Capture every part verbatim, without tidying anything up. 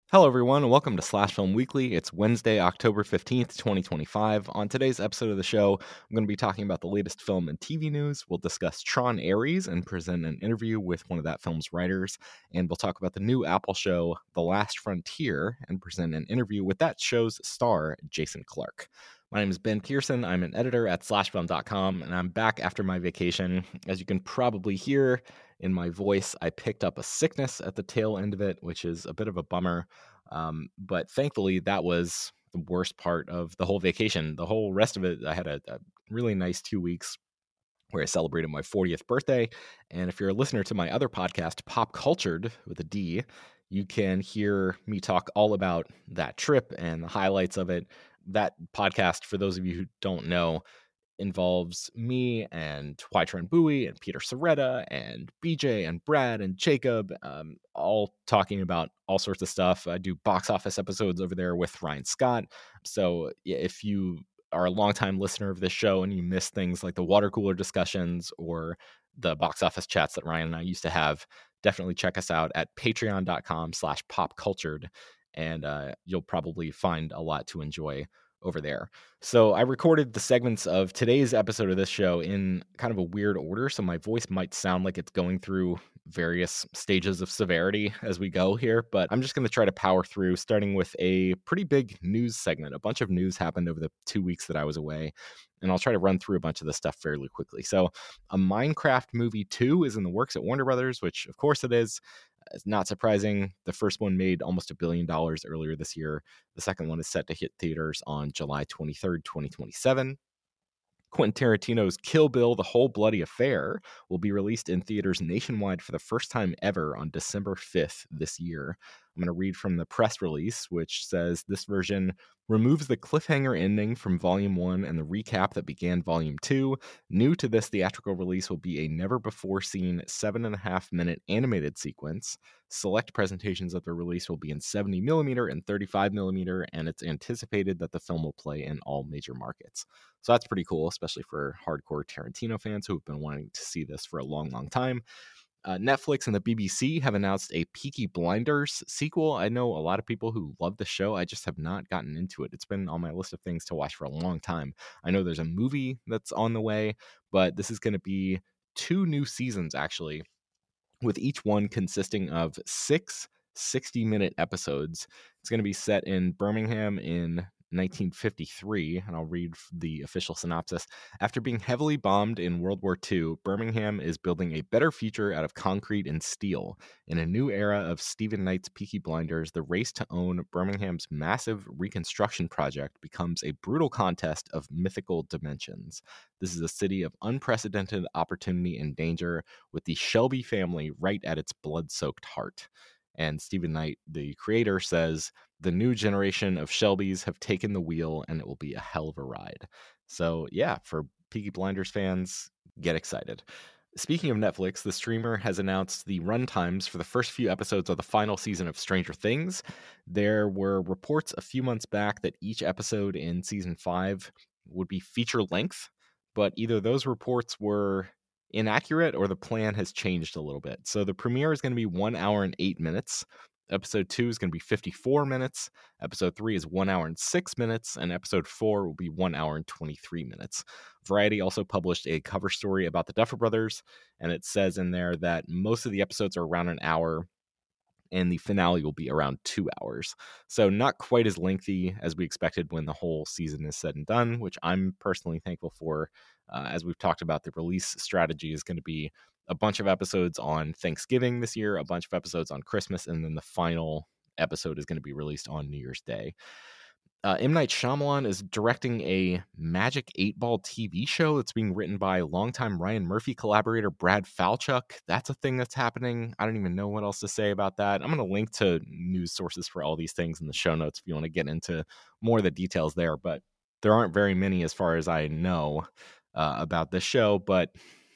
Hello, everyone, and welcome to Slash Film Weekly. It's Wednesday, October fifteenth, twenty twenty-five. On today's episode of the show, I'm going to be talking about the latest film and T V news. We'll discuss Tron Ares and present an interview with one of that film's writers. And we'll talk about the new Apple show, The Last Frontier, and present an interview with that show's star, Jason Clarke. My name is Ben Pearson. I'm an editor at slash film dot com, and I'm back after my vacation. As you can probably hear in my voice, I picked up a sickness at the tail end of it, which is a bit of a bummer. Um, but thankfully, that was the worst part of the whole vacation. The whole rest of it, I had a, a really nice two weeks where I celebrated my fortieth birthday. And if you're a listener to my other podcast, Pop Cultured with a D, you can hear me talk all about that trip and the highlights of it. That podcast, for those of you who don't know, involves me and Hoai-Tran Bui and Peter Sciretta and B J and Brad and Jacob, um, all talking about all sorts of stuff. I do box office episodes over there with Ryan Scott. So if you are a longtime listener of this show and you miss things like the water cooler discussions or the box office chats that Ryan and I used to have, definitely check us out at patreon.com slash popcultured. And uh, you'll probably find a lot to enjoy over there. So I recorded the segments of today's episode of this show in kind of a weird order, so my voice might sound like it's going through various stages of severity as we go here, but I'm just going to try to power through, starting with a pretty big news segment. A bunch of news happened over the two weeks that I was away, and I'll try to run through a bunch of this stuff fairly quickly. So a Minecraft movie two is in the works at Warner Brothers, which of course it is. It's not surprising. The first one made almost a billion dollars earlier this year. The second one is set to hit theaters on July twenty-third, twenty twenty-seven. Quentin Tarantino's Kill Bill, The Whole Bloody Affair will be released in theaters nationwide for the first time ever on December fifth this year. I'm going to read from the press release, which says this version removes the cliffhanger ending from Volume one and the recap that began Volume two. New to this theatrical release will be a never-before-seen seven and a half minute animated sequence. Select presentations of the release will be in seventy millimeter and thirty-five millimeter, and it's anticipated that the film will play in all major markets. So that's pretty cool, especially for hardcore Tarantino fans who have been wanting to see this for a long, long time. Uh, Netflix and the B B C have announced a Peaky Blinders sequel. I know a lot of people who love the show. I just have not gotten into it. It's been on my list of things to watch for a long time. I know there's a movie that's on the way, but this is going to be two new seasons, actually, with each one consisting of six sixty-minute episodes. It's going to be set in Birmingham in nineteen fifty-three, and I'll read the official synopsis. After being heavily bombed in World War Two, Birmingham is building a better future out of concrete and steel. In a new era of Stephen Knight's Peaky Blinders, the race to own Birmingham's massive reconstruction project becomes a brutal contest of mythical dimensions. This is a city of unprecedented opportunity and danger, with the Shelby family right at its blood-soaked heart. And Stephen Knight, the creator, says, the new generation of Shelbys have taken the wheel, and it will be a hell of a ride. So yeah, for Peaky Blinders fans, get excited. Speaking of Netflix, the streamer has announced the runtimes for the first few episodes of the final season of Stranger Things. There were reports a few months back that each episode in season five would be feature length, but either those reports were inaccurate or the plan has changed a little bit. So the premiere is going to be one hour and eight minutes. Episode two is going to be fifty-four minutes. Episode three is one hour and six minutes. And episode four will be one hour and twenty-three minutes. Variety also published a cover story about the Duffer Brothers, and it says in there that most of the episodes are around an hour, and the finale will be around two hours. So not quite as lengthy as we expected when the whole season is said and done, which I'm personally thankful for. Uh, as we've talked about, the release strategy is going to be a bunch of episodes on Thanksgiving this year, a bunch of episodes on Christmas, and then the final episode is going to be released on New Year's Day. Uh, M. Night Shyamalan is directing a Magic eight Ball T V show that's being written by longtime Ryan Murphy collaborator Brad Falchuk. That's a thing that's happening. I don't even know what else to say about that. I'm going to link to news sources for all these things in the show notes if you want to get into more of the details there, but there aren't very many as far as I know uh, about this show, but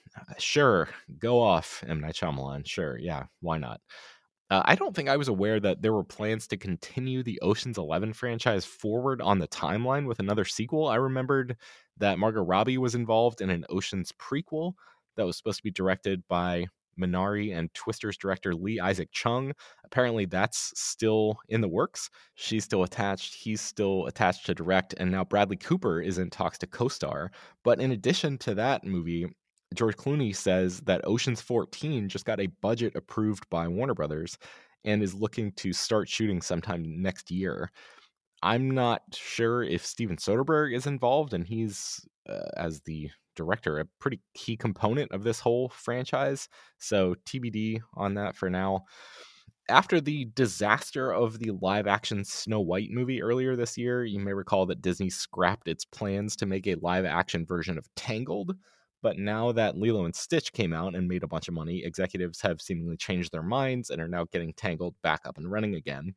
sure, go off, M. Night Shyamalan. Sure, yeah, why not? Uh, I don't think I was aware that there were plans to continue the Ocean's Eleven franchise forward on the timeline with another sequel. I remembered that Margot Robbie was involved in an Ocean's prequel that was supposed to be directed by Minari and Twisters director Lee Isaac Chung. Apparently, that's still in the works. She's still attached. He's still attached to direct. And now Bradley Cooper is in talks to co-star. But in addition to that movie, George Clooney says that Ocean's fourteen just got a budget approved by Warner Brothers and is looking to start shooting sometime next year. I'm not sure if Steven Soderbergh is involved, and he's, uh, as the director, a pretty key component of this whole franchise. So T B D on that for now. After the disaster of the live-action Snow White movie earlier this year, you may recall that Disney scrapped its plans to make a live-action version of Tangled. But now that Lilo and Stitch came out and made a bunch of money, executives have seemingly changed their minds and are now getting Tangled back up and running again.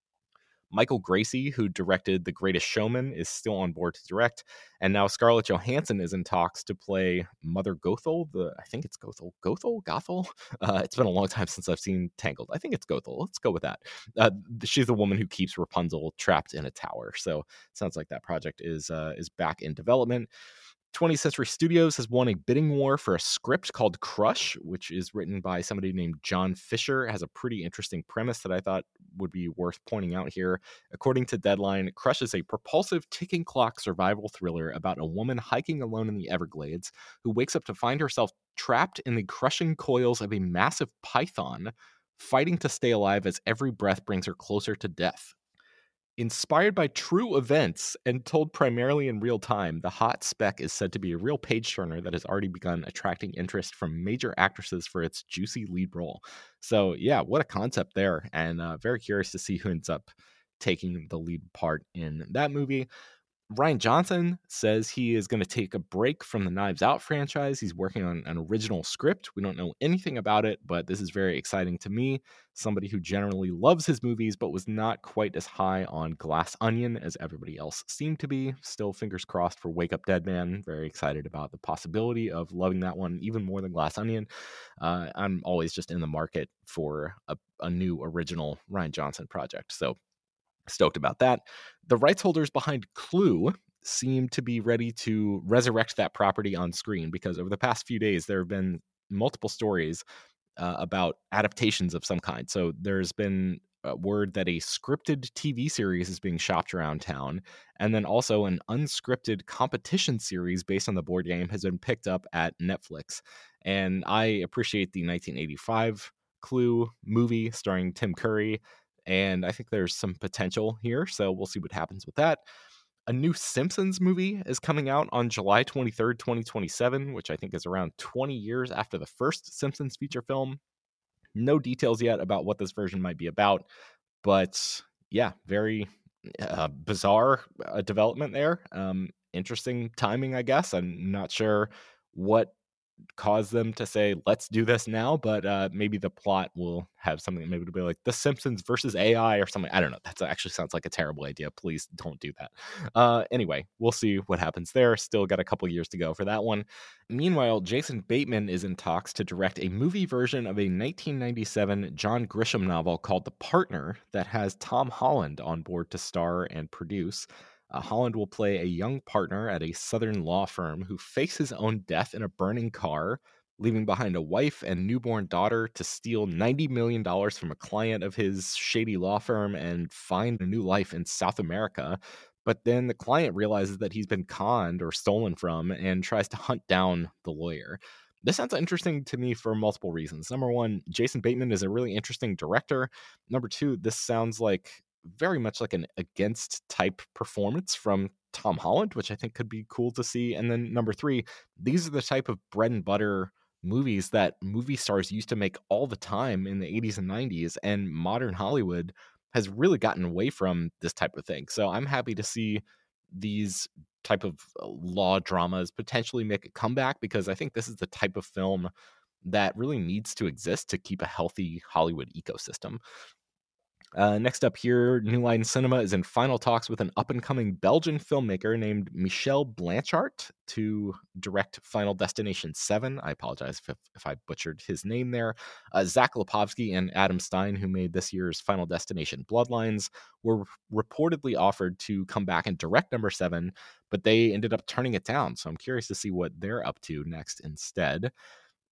Michael Gracie, who directed The Greatest Showman, is still on board to direct, and now Scarlett Johansson is in talks to play Mother Gothel. The I think it's Gothel, Gothel, Gothel. Uh, it's been a long time since I've seen Tangled. I think it's Gothel. Let's go with that. Uh, she's the woman who keeps Rapunzel trapped in a tower. So it sounds like that project is uh, is back in development. twentieth Century Studios has won a bidding war for a script called Crush, which is written by somebody named John Fisher. It has a pretty interesting premise that I thought would be worth pointing out here. According to Deadline, Crush is a propulsive ticking clock survival thriller about a woman hiking alone in the Everglades who wakes up to find herself trapped in the crushing coils of a massive python, fighting to stay alive as every breath brings her closer to death. Inspired by true events and told primarily in real time, the hot spec is said to be a real page turner that has already begun attracting interest from major actresses for its juicy lead role. So yeah, what a concept there, and uh, very curious to see who ends up taking the lead part in that movie. Rian Johnson says he is going to take a break from the Knives Out franchise. He's working on an original script. We don't know anything about it, but this is very exciting to me. Somebody who generally loves his movies, but was not quite as high on Glass Onion as everybody else seemed to be. Still, fingers crossed for Wake Up Dead Man. Very excited about the possibility of loving that one even more than Glass Onion. Uh, I'm always just in the market for a, a new original Rian Johnson project. So stoked about that. The rights holders behind Clue seem to be ready to resurrect that property on screen, because over the past few days there have been multiple stories uh, about adaptations of some kind. So there's been a word that a scripted T V series is being shopped around town, and then also an unscripted competition series based on the board game has been picked up at Netflix. And I appreciate the nineteen eighty-five Clue movie starring Tim Curry, and I think there's some potential here, so we'll see what happens with that. A new Simpsons movie is coming out on July twenty-third, twenty twenty-seven, which I think is around twenty years after the first Simpsons feature film. No details yet about what this version might be about, but yeah, very uh, bizarre uh, development there. Um, interesting timing, I guess. I'm not sure what cause them to say, let's do this now, but uh, maybe the plot will have something, maybe it'll be like The Simpsons versus A I or something. I don't know. That actually sounds like a terrible idea. Please don't do that. Uh, anyway, we'll see what happens there. Still got a couple years to go for that one. Meanwhile, Jason Bateman is in talks to direct a movie version of a nineteen ninety-seven John Grisham novel called The Partner that has Tom Holland on board to star and produce. Uh, Holland will play a young partner at a Southern law firm who fakes his own death in a burning car, leaving behind a wife and newborn daughter to steal ninety million dollars from a client of his shady law firm and find a new life in South America. But then the client realizes that he's been conned or stolen from and tries to hunt down the lawyer. This sounds interesting to me for multiple reasons. Number one, Jason Bateman is a really interesting director. Number two, this sounds like very much like an against type performance from Tom Holland, which I think could be cool to see. And then number three, these are the type of bread and butter movies that movie stars used to make all the time in the eighties and nineties, and modern Hollywood has really gotten away from this type of thing. So I'm happy to see these type of uh, law dramas potentially make a comeback, because I think this is the type of film that really needs to exist to keep a healthy Hollywood ecosystem. Uh, next up here, New Line Cinema is in final talks with an up-and-coming Belgian filmmaker named Michel Blanchard to direct Final Destination seven. I apologize if, if I butchered his name there. Uh, Zach Lipovsky and Adam Stein, who made this year's Final Destination Bloodlines, were reportedly offered to come back and direct number seven, but they ended up turning it down. So I'm curious to see what they're up to next instead.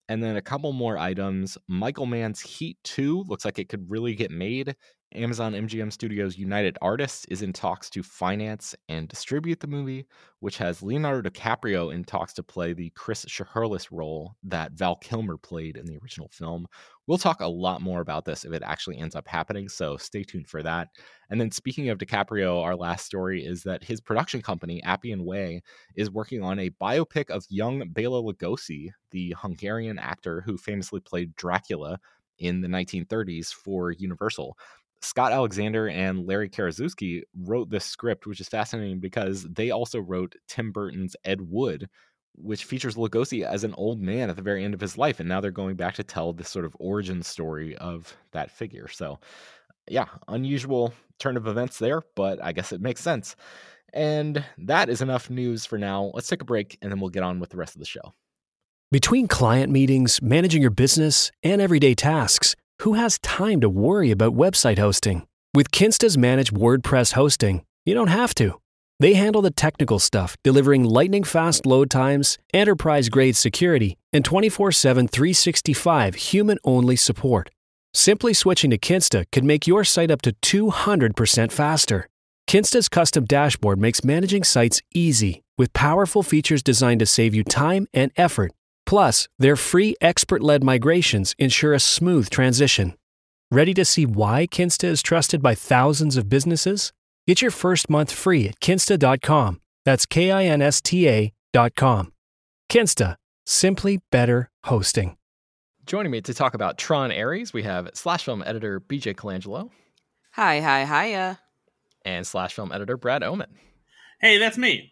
And then a couple more items. Michael Mann's Heat two looks like it could really get made. Amazon M G M Studios United Artists is in talks to finance and distribute the movie, which has Leonardo DiCaprio in talks to play the Chris Shiherlis role that Val Kilmer played in the original film. We'll talk a lot more about this if it actually ends up happening, so stay tuned for that. And then speaking of DiCaprio, our last story is that his production company, Appian Way, is working on a biopic of young Bela Lugosi, the Hungarian actor who famously played Dracula in the nineteen thirties for Universal. Scott Alexander and Larry Karaszewski wrote this script, which is fascinating because they also wrote Tim Burton's Ed Wood, which features Lugosi as an old man at the very end of his life. And now they're going back to tell this sort of origin story of that figure. So, yeah, unusual turn of events there, but I guess it makes sense. And that is enough news for now. Let's take a break, and then we'll get on with the rest of the show. Between client meetings, managing your business, and everyday tasks, who has time to worry about website hosting? With Kinsta's managed WordPress hosting, you don't have to. They handle the technical stuff, delivering lightning-fast load times, enterprise-grade security, and twenty-four seven, three sixty-five human-only support. Simply switching to Kinsta could make your site up to two hundred percent faster. Kinsta's custom dashboard makes managing sites easy, with powerful features designed to save you time and effort. Plus, their free expert-led migrations ensure a smooth transition. Ready to see why Kinsta is trusted by thousands of businesses? Get your first month free at kinsta dot com. That's K I N S T A dot com. Kinsta. Simply better hosting. Joining me to talk about Tron Ares, we have Slash Film editor B J Colangelo. Hi, hi, hiya. And Slash Film editor Brad Oman. Hey, that's me.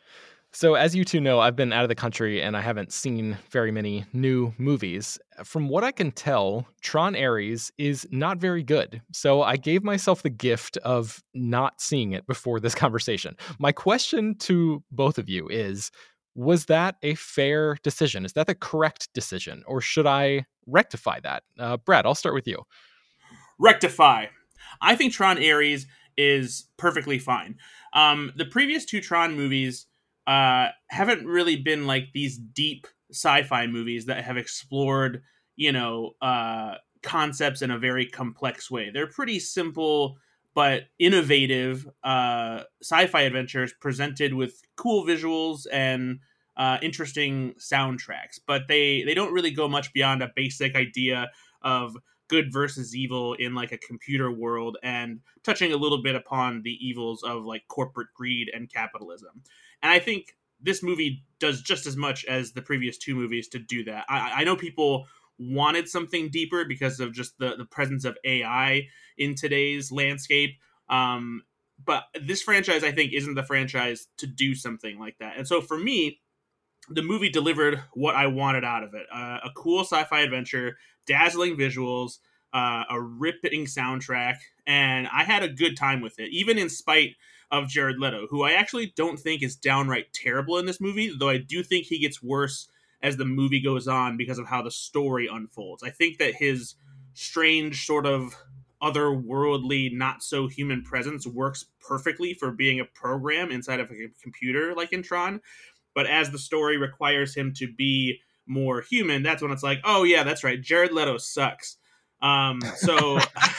So as you two know, I've been out of the country and I haven't seen very many new movies. From what I can tell, Tron Ares is not very good. So I gave myself the gift of not seeing it before this conversation. My question to both of you is, was that a fair decision? Is that the correct decision? Or should I rectify that? Uh, Brad, I'll start with you. Rectify. I think Tron Ares is perfectly fine. Um, the previous two Tron movies Uh, haven't really been like these deep sci-fi movies that have explored, you know, uh, concepts in a very complex way. They're pretty simple but innovative uh, sci-fi adventures presented with cool visuals and uh, interesting soundtracks. But they they don't really go much beyond a basic idea of good versus evil in like a computer world and touching a little bit upon the evils of like corporate greed and capitalism. And I think this movie does just as much as the previous two movies to do that. I, I know people wanted something deeper because of just the, the presence of A I in today's landscape. Um, but this franchise, I think, isn't the franchise to do something like that. And so for me, the movie delivered what I wanted out of it. Uh, a cool sci-fi adventure, dazzling visuals, uh, a ripping soundtrack, and I had a good time with it, even in spite of Jared Leto, who I actually don't think is downright terrible in this movie, though I do think he gets worse as the movie goes on because of how the story unfolds. I think that his strange sort of otherworldly, not-so-human presence works perfectly for being a program inside of a computer like in Tron, but as the story requires him to be more human, that's when it's like, oh yeah, that's right, Jared Leto sucks. Um, so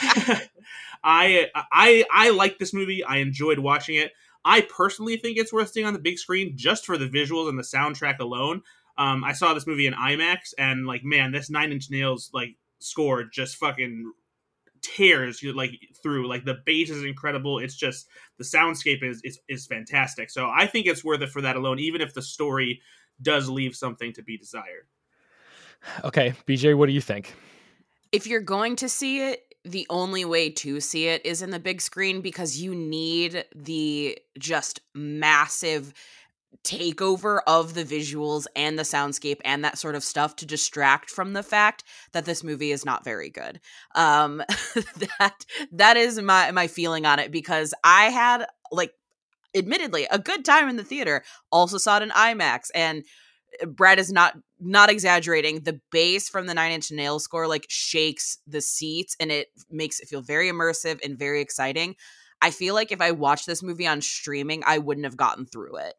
I I I like this movie. I enjoyed watching it. I personally think it's worth seeing on the big screen just for the visuals and the soundtrack alone. Um, I saw this movie in IMAX, and like, man, this Nine Inch Nails like score just fucking tears you like through. Like the bass is incredible. It's just the soundscape is is is fantastic. So I think it's worth it for that alone, even if the story does leave something to be desired. Okay, B J, what do you think? If you're going to see it, the only way to see it is in the big screen because you need the just massive takeover of the visuals and the soundscape and that sort of stuff to distract from the fact that this movie is not very good. Um, that that is my my feeling on it, because I had, like, admittedly, a good time in the theater. Also saw it in IMAX, and Brad is not not exaggerating. The bass from the Nine Inch Nails score like shakes the seats, and it makes it feel very immersive and very exciting. I feel like if I watched this movie on streaming, I wouldn't have gotten through it.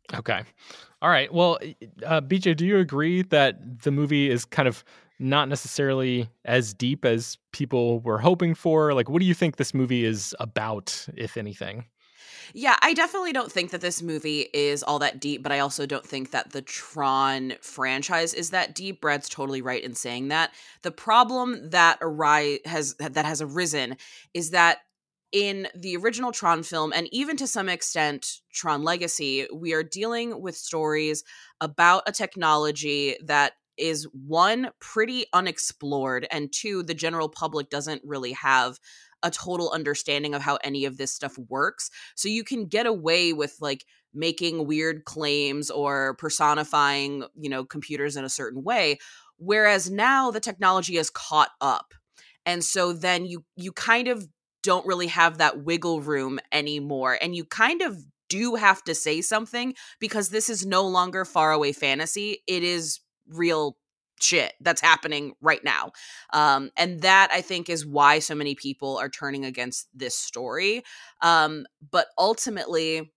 Okay. All right. Well, uh, B J, do you agree that the movie is kind of not necessarily as deep as people were hoping for? Like, what do you think this movie is about, if anything? Yeah, I definitely don't think that this movie is all that deep, but I also don't think that the Tron franchise is that deep. Brad's totally right in saying that. The problem that arise has that has arisen is that in the original Tron film, and even to some extent Tron Legacy, we are dealing with stories about a technology that is, one, pretty unexplored, and two, the general public doesn't really have a total understanding of how any of this stuff works. So you can get away with like making weird claims or personifying, you know, computers in a certain way, whereas now the technology is caught up. And so then you you kind of don't really have that wiggle room anymore, and you kind of do have to say something, because this is no longer faraway fantasy. It is real shit that's happening right now. Um, and that, I think, is why so many people are turning against this story. Um, but ultimately,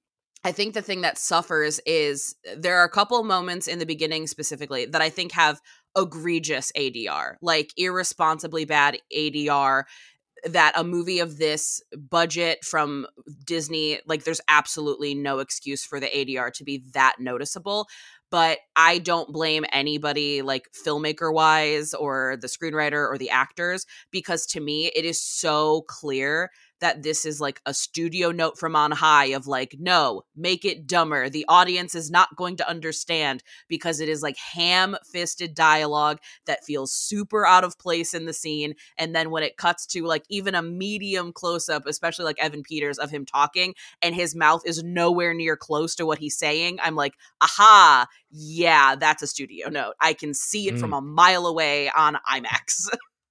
I think the thing that suffers is there are a couple moments in the beginning specifically that I think have egregious A D R, like irresponsibly bad A D R, that a movie of this budget from Disney, like there's absolutely no excuse for the A D R to be that noticeable. But I don't blame anybody, like filmmaker wise or the screenwriter or the actors, because to me it is so clear that this is like a studio note from on high of like, no, make it dumber. The audience is not going to understand, because it is like ham-fisted dialogue that feels super out of place in the scene. And then when it cuts to like even a medium close-up, especially like Evan Peters of him talking, and his mouth is nowhere near close to what he's saying, I'm like, aha, yeah, that's a studio note. I can see it Mm. from a mile away on IMAX.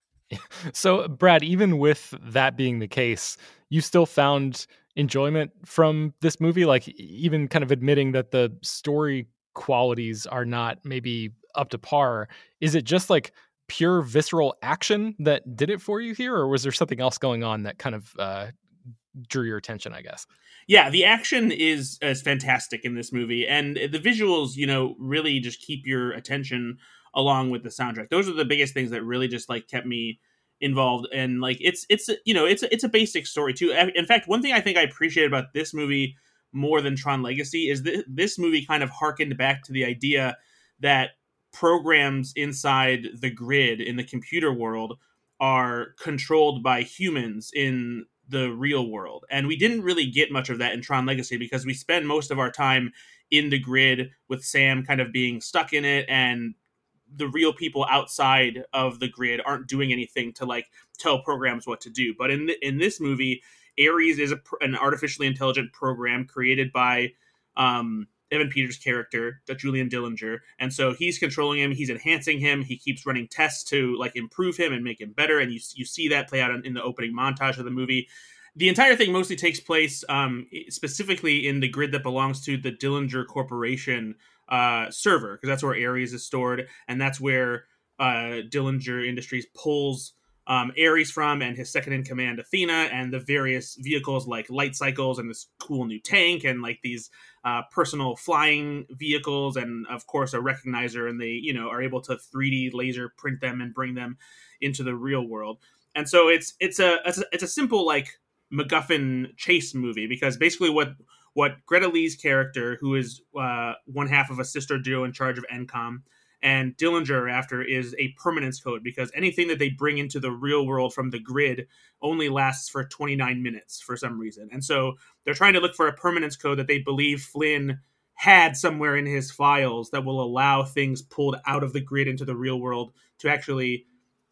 So, Brad, even with that being the case, you still found enjoyment from this movie, like even kind of admitting that the story qualities are not maybe up to par. Is it just like pure visceral action that did it for you here, or was there something else going on that kind of uh, drew your attention, I guess? Yeah, the action is is fantastic in this movie, and the visuals, you know, really just keep your attention along with the soundtrack. Those are the biggest things that really just like kept me involved. And like it's it's you know it's it's a basic story too. In fact, one thing I think I appreciate about this movie more than Tron Legacy is that this movie kind of harkened back to the idea that programs inside the grid in the computer world are controlled by humans in the real world. And we didn't really get much of that in Tron Legacy, because we spend most of our time in the grid with Sam kind of being stuck in it, and the real people outside of the grid aren't doing anything to like tell programs what to do. But in the, in this movie, Ares is a, an artificially intelligent program created by um, Evan Peters' character, Julian Dillinger, and so he's controlling him. He's enhancing him. He keeps running tests to like improve him and make him better. And you you see that play out in, in the opening montage of the movie. The entire thing mostly takes place um, specifically in the grid that belongs to the Dillinger Corporation uh, server, because that's where Ares is stored, and that's where uh, Dillinger Industries pulls um, Ares from, and his second in command, Athena, and the various vehicles like light cycles and this cool new tank, and like these uh, personal flying vehicles, and of course a recognizer, and they you know are able to three D laser print them and bring them into the real world. And so it's it's a it's a, it's a simple like MacGuffin chase movie, because basically what what Greta Lee's character, who is uh, one half of a sister duo in charge of N COM, and Dillinger are after is a permanence code, because anything that they bring into the real world from the grid only lasts for twenty-nine minutes for some reason. And so they're trying to look for a permanence code that they believe Flynn had somewhere in his files that will allow things pulled out of the grid into the real world to actually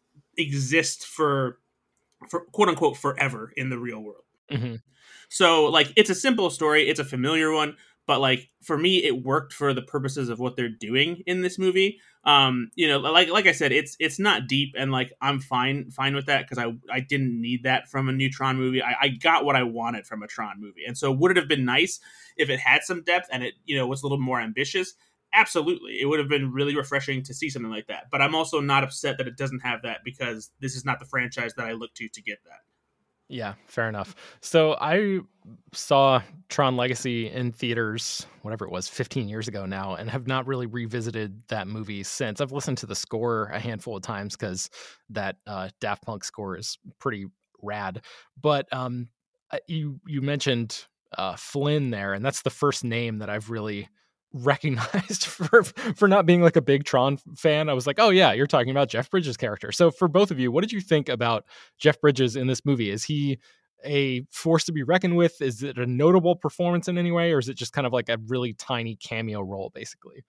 exist for, for quote unquote, forever in the real world. Mm-hmm. So, like, it's a simple story. It's a familiar one. But, like, for me, it worked for the purposes of what they're doing in this movie. Um, you know, like like I said, it's it's not deep. And, like, I'm fine fine with that, because I, I didn't need that from a new Tron movie. I, I got what I wanted from a Tron movie. And so would it have been nice if it had some depth and it, you know, was a little more ambitious? Absolutely. It would have been really refreshing to see something like that. But I'm also not upset that it doesn't have that, because this is not the franchise that I look to to get that. Yeah, fair enough. So I saw Tron Legacy in theaters, whatever it was, fifteen years ago now, and have not really revisited that movie since. I've listened to the score a handful of times because that uh, Daft Punk score is pretty rad. But um, uh, you you mentioned uh, Flynn there, and that's the first name that I've really recognized for for not being like a big Tron fan. I was like, oh yeah, you're talking about Jeff Bridges' character. So for both of you, what did you think about Jeff Bridges in this movie? Is he a force to be reckoned with? Is it a notable performance in any way, or is it just kind of like a really tiny cameo role, basically?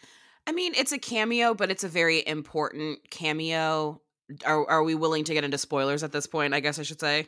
I mean, it's a cameo, but it's a very important cameo. Are are we willing to get into spoilers at this point? I guess I should say.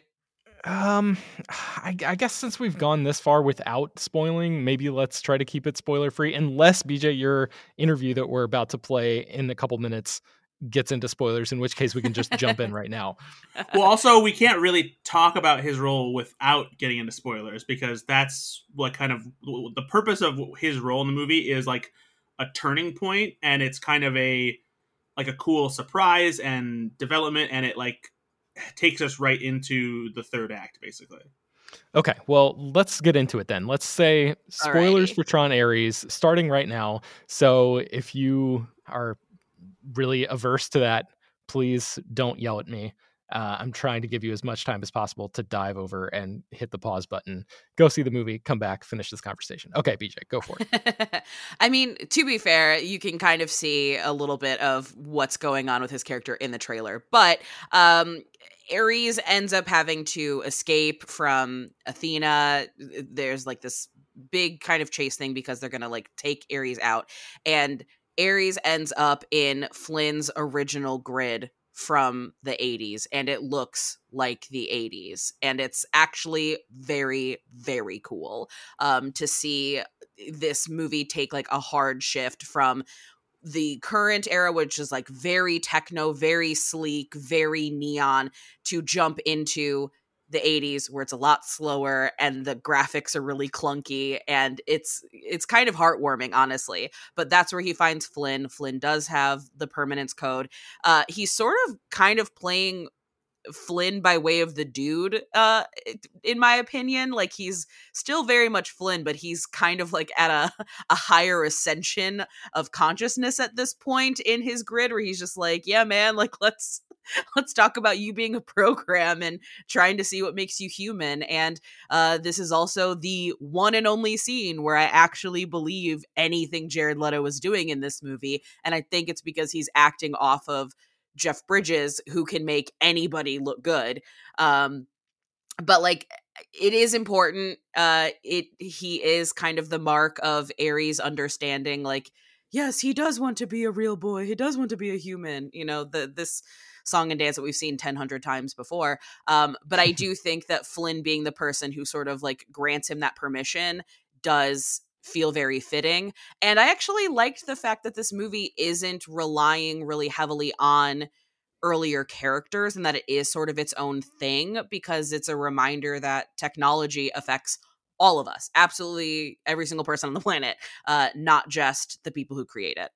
Um, I, I guess since we've gone this far without spoiling, maybe let's try to keep it spoiler free. Unless B J, your interview that we're about to play in a couple minutes gets into spoilers, in which case we can just jump in right now. Well, also we can't really talk about his role without getting into spoilers, because that's what kind of the purpose of his role in the movie is, like a turning point, and it's kind of a like a cool surprise and development, and it like takes us right into the third act, basically. Okay, well, let's get into it then. Let's say spoilers Alrighty. for Tron Ares starting right now. So if you are really averse to that, please don't yell at me. Uh, I'm trying to give you as much time as possible to dive over and hit the pause button, go see the movie, come back, finish this conversation. Okay, B J, go for it. I mean, to be fair, you can kind of see a little bit of what's going on with his character in the trailer. But um, Ares ends up having to escape from Athena. There's like this big kind of chase thing because they're going to like take Ares out. And Ares ends up in Flynn's original grid from the eighties, and it looks like the eighties, and it's actually very, very cool um to see this movie take like a hard shift from the current era, which is like very techno, very sleek, very neon, to jump into the eighties where it's a lot slower and the graphics are really clunky, and it's it's kind of heartwarming, honestly. But that's where he finds Flynn. Flynn does have the permanence code. Uh, he's sort of kind of playing Flynn by way of the dude, uh, in my opinion. Like, he's still very much Flynn, but he's kind of like at a, a higher ascension of consciousness at this point in his grid, where he's just like, yeah, man, like, let's let's talk about you being a program and trying to see what makes you human. And uh, this is also the one and only scene where I actually believe anything Jared Leto was doing in this movie. And I think it's because he's acting off of Jeff Bridges, who can make anybody look good. Um, but like, it is important. Uh, it he is kind of the mark of Ares understanding, like, yes, he does want to be a real boy. He does want to be a human. You know, the this song and dance that we've seen ten hundred times before. Um, but I do think that Flynn being the person who sort of like grants him that permission does feel very fitting. And I actually liked the fact that this movie isn't relying really heavily on earlier characters, and that it is sort of its own thing, because it's a reminder that technology affects all of us, absolutely every single person on the planet, uh, not just the people who create it.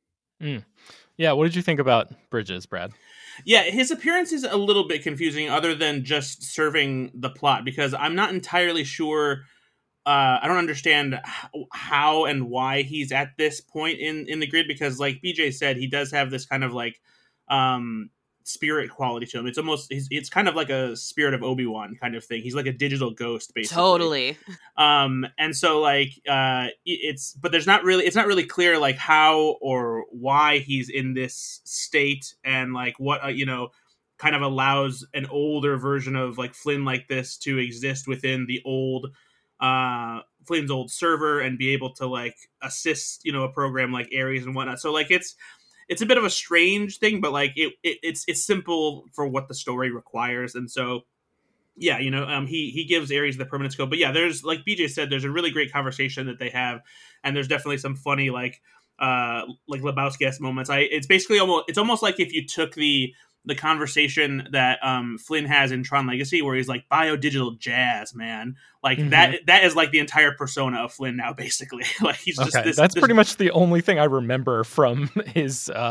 Mm. Yeah, what did you think about Bridges, Brad? Yeah, his appearance is a little bit confusing, other than just serving the plot, because I'm not entirely sure. Uh, I don't understand how and why he's at this point in, in the grid, because like B J said, he does have this kind of like um, spirit quality to him. It's almost, it's, it's kind of like a spirit of Obi-Wan kind of thing. He's like a digital ghost, basically. Totally. Um, and so like, uh, it's, but there's not really, it's not really clear like how or why he's in this state, and like what, uh, you know, kind of allows an older version of like Flynn like this to exist within the old, uh, Flynn's old server, and be able to like assist, you know, a program like Ares and whatnot. So like, it's, it's a bit of a strange thing, but like it, it it's, it's simple for what the story requires. And so, yeah, you know, um, he, he gives Ares the permanence code, but yeah, there's, like B J said, there's a really great conversation that they have. And there's definitely some funny, like, uh, like Lebowski-esque moments. I, it's basically almost, it's almost like if you took the, the conversation that um, Flynn has in Tron Legacy, where he's like, biodigital jazz, man. Like mm-hmm. that, that is like the entire persona of Flynn now, basically. Like he's just okay, this. That's this... pretty much the only thing I remember from his uh,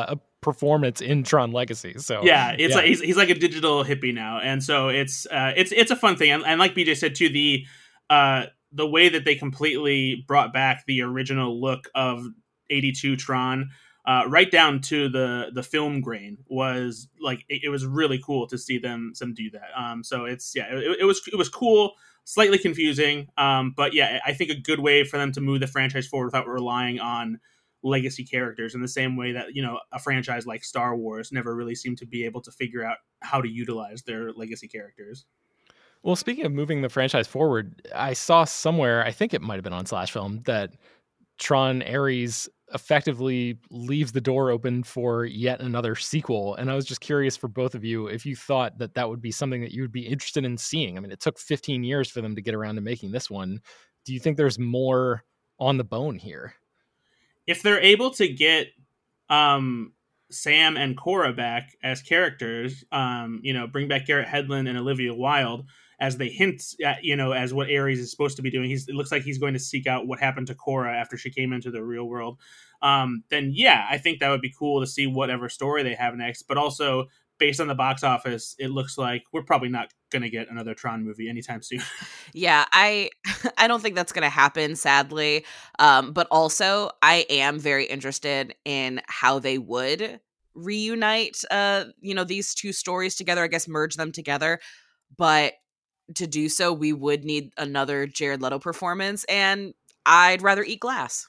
performance in Tron Legacy. So yeah, it's yeah. like he's, he's like a digital hippie now, and so it's uh, it's it's a fun thing. And, and like B J said too, the uh, the way that they completely brought back the original look of eighty-two Tron, uh, right down to the the film grain, was like it, it was really cool to see them some do that. Um, so it's yeah, it, it was it was cool. Slightly confusing, um, but yeah, I think a good way for them to move the franchise forward without relying on legacy characters in the same way that, you know, a franchise like Star Wars never really seemed to be able to figure out how to utilize their legacy characters. Well, speaking of moving the franchise forward, I saw somewhere, I think it might have been on Slash Film, that Tron Ares effectively leaves the door open for yet another sequel. And I was just curious for both of you if you thought that that would be something that you would be interested in seeing. I mean, it took fifteen years for them to get around to making this one. Do you think there's more on the bone here? If they're able to get um, Sam and Cora back as characters, um, you know, bring back Garrett Hedlund and Olivia Wilde, as they hint at, you know, as what Ares is supposed to be doing. He's, it looks like he's going to seek out what happened to Cora after she came into the real world. Um, then, yeah, I think that would be cool to see whatever story they have next. But also, based on the box office, it looks like we're probably not going to get another Tron movie anytime soon. Yeah, I I don't think that's going to happen, sadly. Um, but also, I am very interested in how they would reunite, uh, you know, these two stories together. I guess merge them together. But to do so, we would need another Jared Leto performance, and I'd rather eat glass.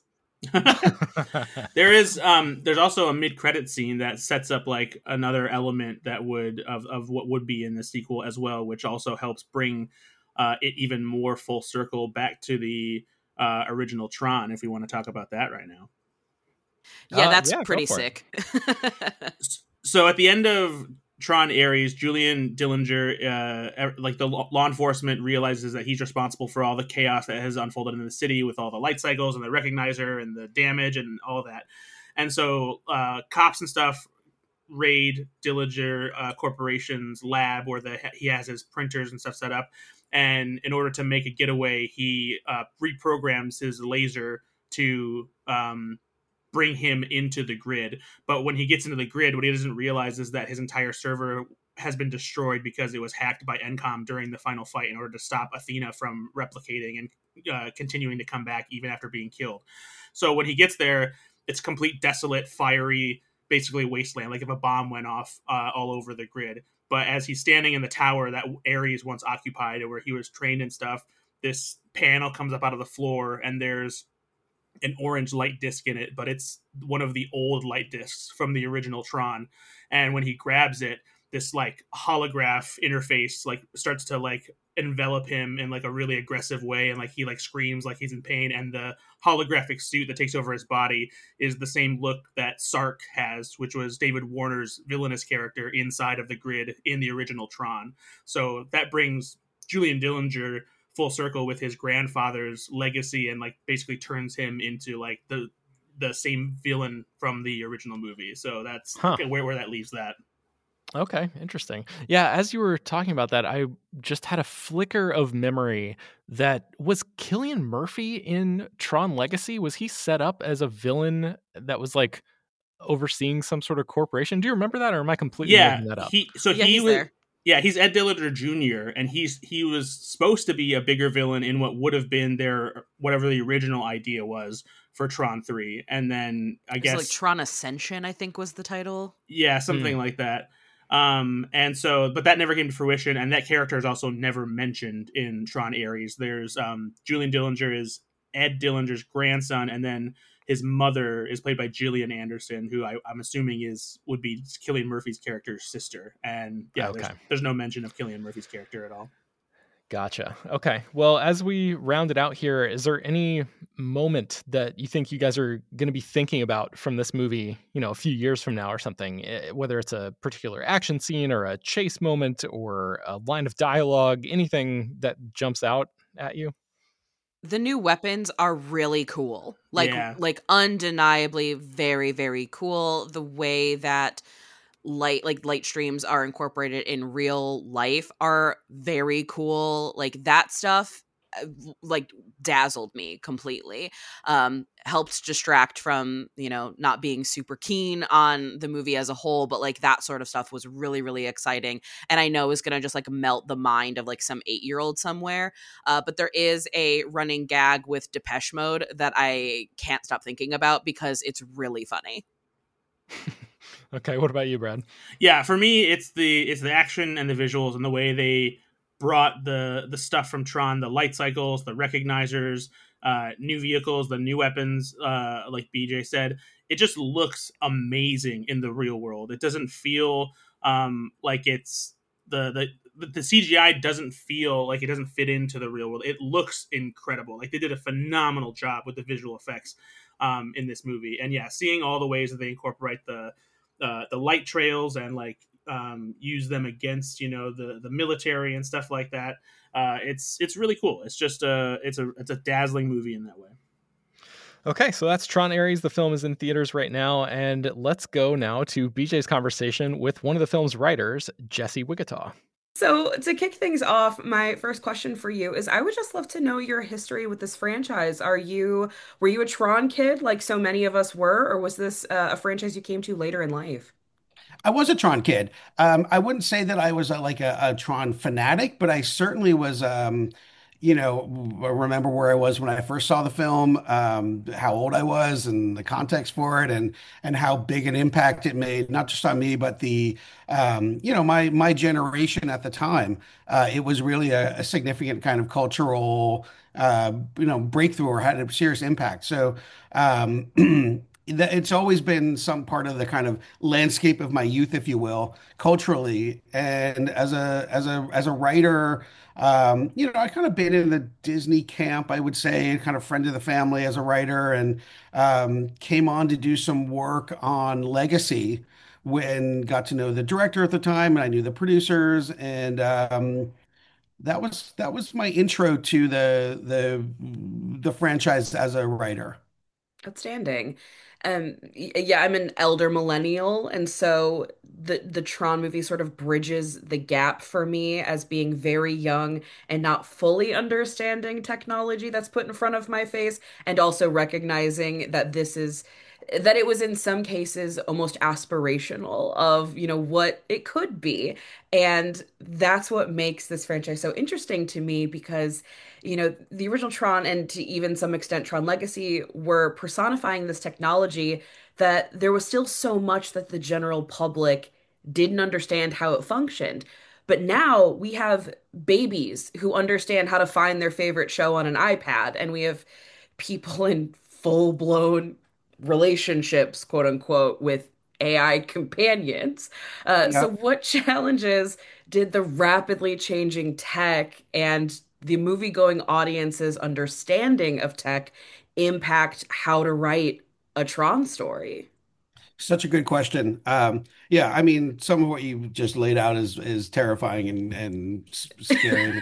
there is um there's also a mid-credit scene that sets up like another element that would of, of what would be in the sequel as well, which also helps bring uh it even more full circle back to the uh original Tron, if we want to talk about that right now. Yeah, Uh, that's yeah, go pretty for it. sick. So at the end of Tron Ares, Julian Dillinger, uh, like the law enforcement, realizes that he's responsible for all the chaos that has unfolded in the city with all the light cycles and the recognizer and the damage and all that. And so uh, cops and stuff raid Dillinger uh, Corporation's lab where the, he has his printers and stuff set up. And in order to make a getaway, he uh, reprograms his laser to um, bring him into the grid. But when he gets into the grid, what he doesn't realize is that his entire server has been destroyed because it was hacked by N COM during the final fight in order to stop Athena from replicating and uh, continuing to come back even after being killed. So when he gets there, it's complete desolate, fiery, basically wasteland, like if a bomb went off uh, all over the grid. But as he's standing in the tower that Ares once occupied and where he was trained and stuff, this panel comes up out of the floor and there's an orange light disc in it, but it's one of the old light discs from the original Tron. And when he grabs it, this like holograph interface like starts to like envelop him in like a really aggressive way, and like he like screams like he's in pain, and the holographic suit that takes over his body is the same look that Sark has, which was David Warner's villainous character inside of the grid in the original Tron. So that brings Julian Dillinger full circle with his grandfather's legacy and like basically turns him into like the the same villain from the original movie. So that's huh. where, where that leaves that. Okay, interesting. Yeah, as you were talking about that, I just had a flicker of memory that was Cillian Murphy in Tron Legacy. Was he set up as a villain that was like overseeing some sort of corporation? Do you remember that, or am I completely yeah, making that up? He, so yeah, he he's was there. Yeah, he's Ed Dillinger Junior and he's he was supposed to be a bigger villain in what would have been their whatever the original idea was for Tron three, and then I guess like Tron Ascension, I think was the title. Yeah, something hmm. like that. Um, and so, but that never came to fruition, and that character is also never mentioned in Tron Ares. There's um, Julian Dillinger is Ed Dillinger's grandson, and then his mother is played by Gillian Anderson, who I, I'm assuming is would be Cillian Murphy's character's sister. And yeah, okay. there's, there's no mention of Cillian Murphy's character at all. Gotcha. Okay. Well, as we round it out here, is there any moment that you think you guys are going to be thinking about from this movie, you know, a few years from now or something, whether it's a particular action scene or a chase moment or a line of dialogue, anything that jumps out at you? The new weapons are really cool. Like, yeah. like undeniably very, very cool. The way that light, like light streams are incorporated in real life are very cool. Like that stuff like dazzled me completely. Um, helped distract from, you know, not being super keen on the movie as a whole, but like that sort of stuff was really, really exciting. And I know is going to just like melt the mind of like some eight year old somewhere. Uh, but there is a running gag with Depeche Mode that I can't stop thinking about because it's really funny. Okay, what about you, Brad? Yeah, for me, it's the it's the action and the visuals and the way they brought the the stuff from Tron, the light cycles, the recognizers, uh, new vehicles, the new weapons. Uh, like B J said, it just looks amazing in the real world. It doesn't feel um, like it's the the the C G I doesn't feel like it doesn't fit into the real world. It looks incredible. Like they did a phenomenal job with the visual effects um, in this movie. And yeah, seeing all the ways that they incorporate the uh, the light trails and like um, use them against, you know, the the military and stuff like that. Uh, it's it's really cool. It's just a it's a it's a dazzling movie in that way. Okay, so that's Tron Ares. The film is in theaters right now, and let's go now to B J's conversation with one of the film's writers, Jesse Wigatow. So, to kick things off, my first question for you is I would just love to know your history with this franchise. Are you were you a Tron kid like so many of us were, or was this uh, a franchise you came to later in life? I was a Tron kid. Um, I wouldn't say that I was a, like a, a Tron fanatic, but I certainly was. Um, you know, remember where I was when I first saw the film, um, how old I was, and the context for it, and and how big an impact it made, not just on me, but the, um, you know, my my generation at the time. Uh, it was really a, a significant kind of cultural, uh, you know, breakthrough or had a serious impact. So. Um, that it's always been some part of the kind of landscape of my youth, if you will, culturally. And as a as a as a writer, um, you know, I kind of been in the Disney camp, I would say, kind of friend of the family as a writer, and um, came on to do some work on Legacy when got to know the director at the time, and I knew the producers, and um, that was that was my intro to the the the franchise as a writer. Outstanding. Um, y- yeah, I'm an elder millennial, and so the the Tron movie sort of bridges the gap for me as being very young and not fully understanding technology that's put in front of my face, and also recognizing that this is that it was in some cases almost aspirational of, you know, what it could be. And that's what makes this franchise so interesting to me because you know, the original Tron and to even some extent Tron Legacy were personifying this technology that there was still so much that the general public didn't understand how it functioned. But now we have babies who understand how to find their favorite show on an iPad, and we have people in full-blown relationships, quote unquote, with A I companions. Uh, so, Yep. what challenges did the rapidly changing tech and the movie-going audience's understanding of tech impact how to write a Tron story? Such a good question. Um, yeah, I mean, some of what you just laid out is is terrifying and and s- scary.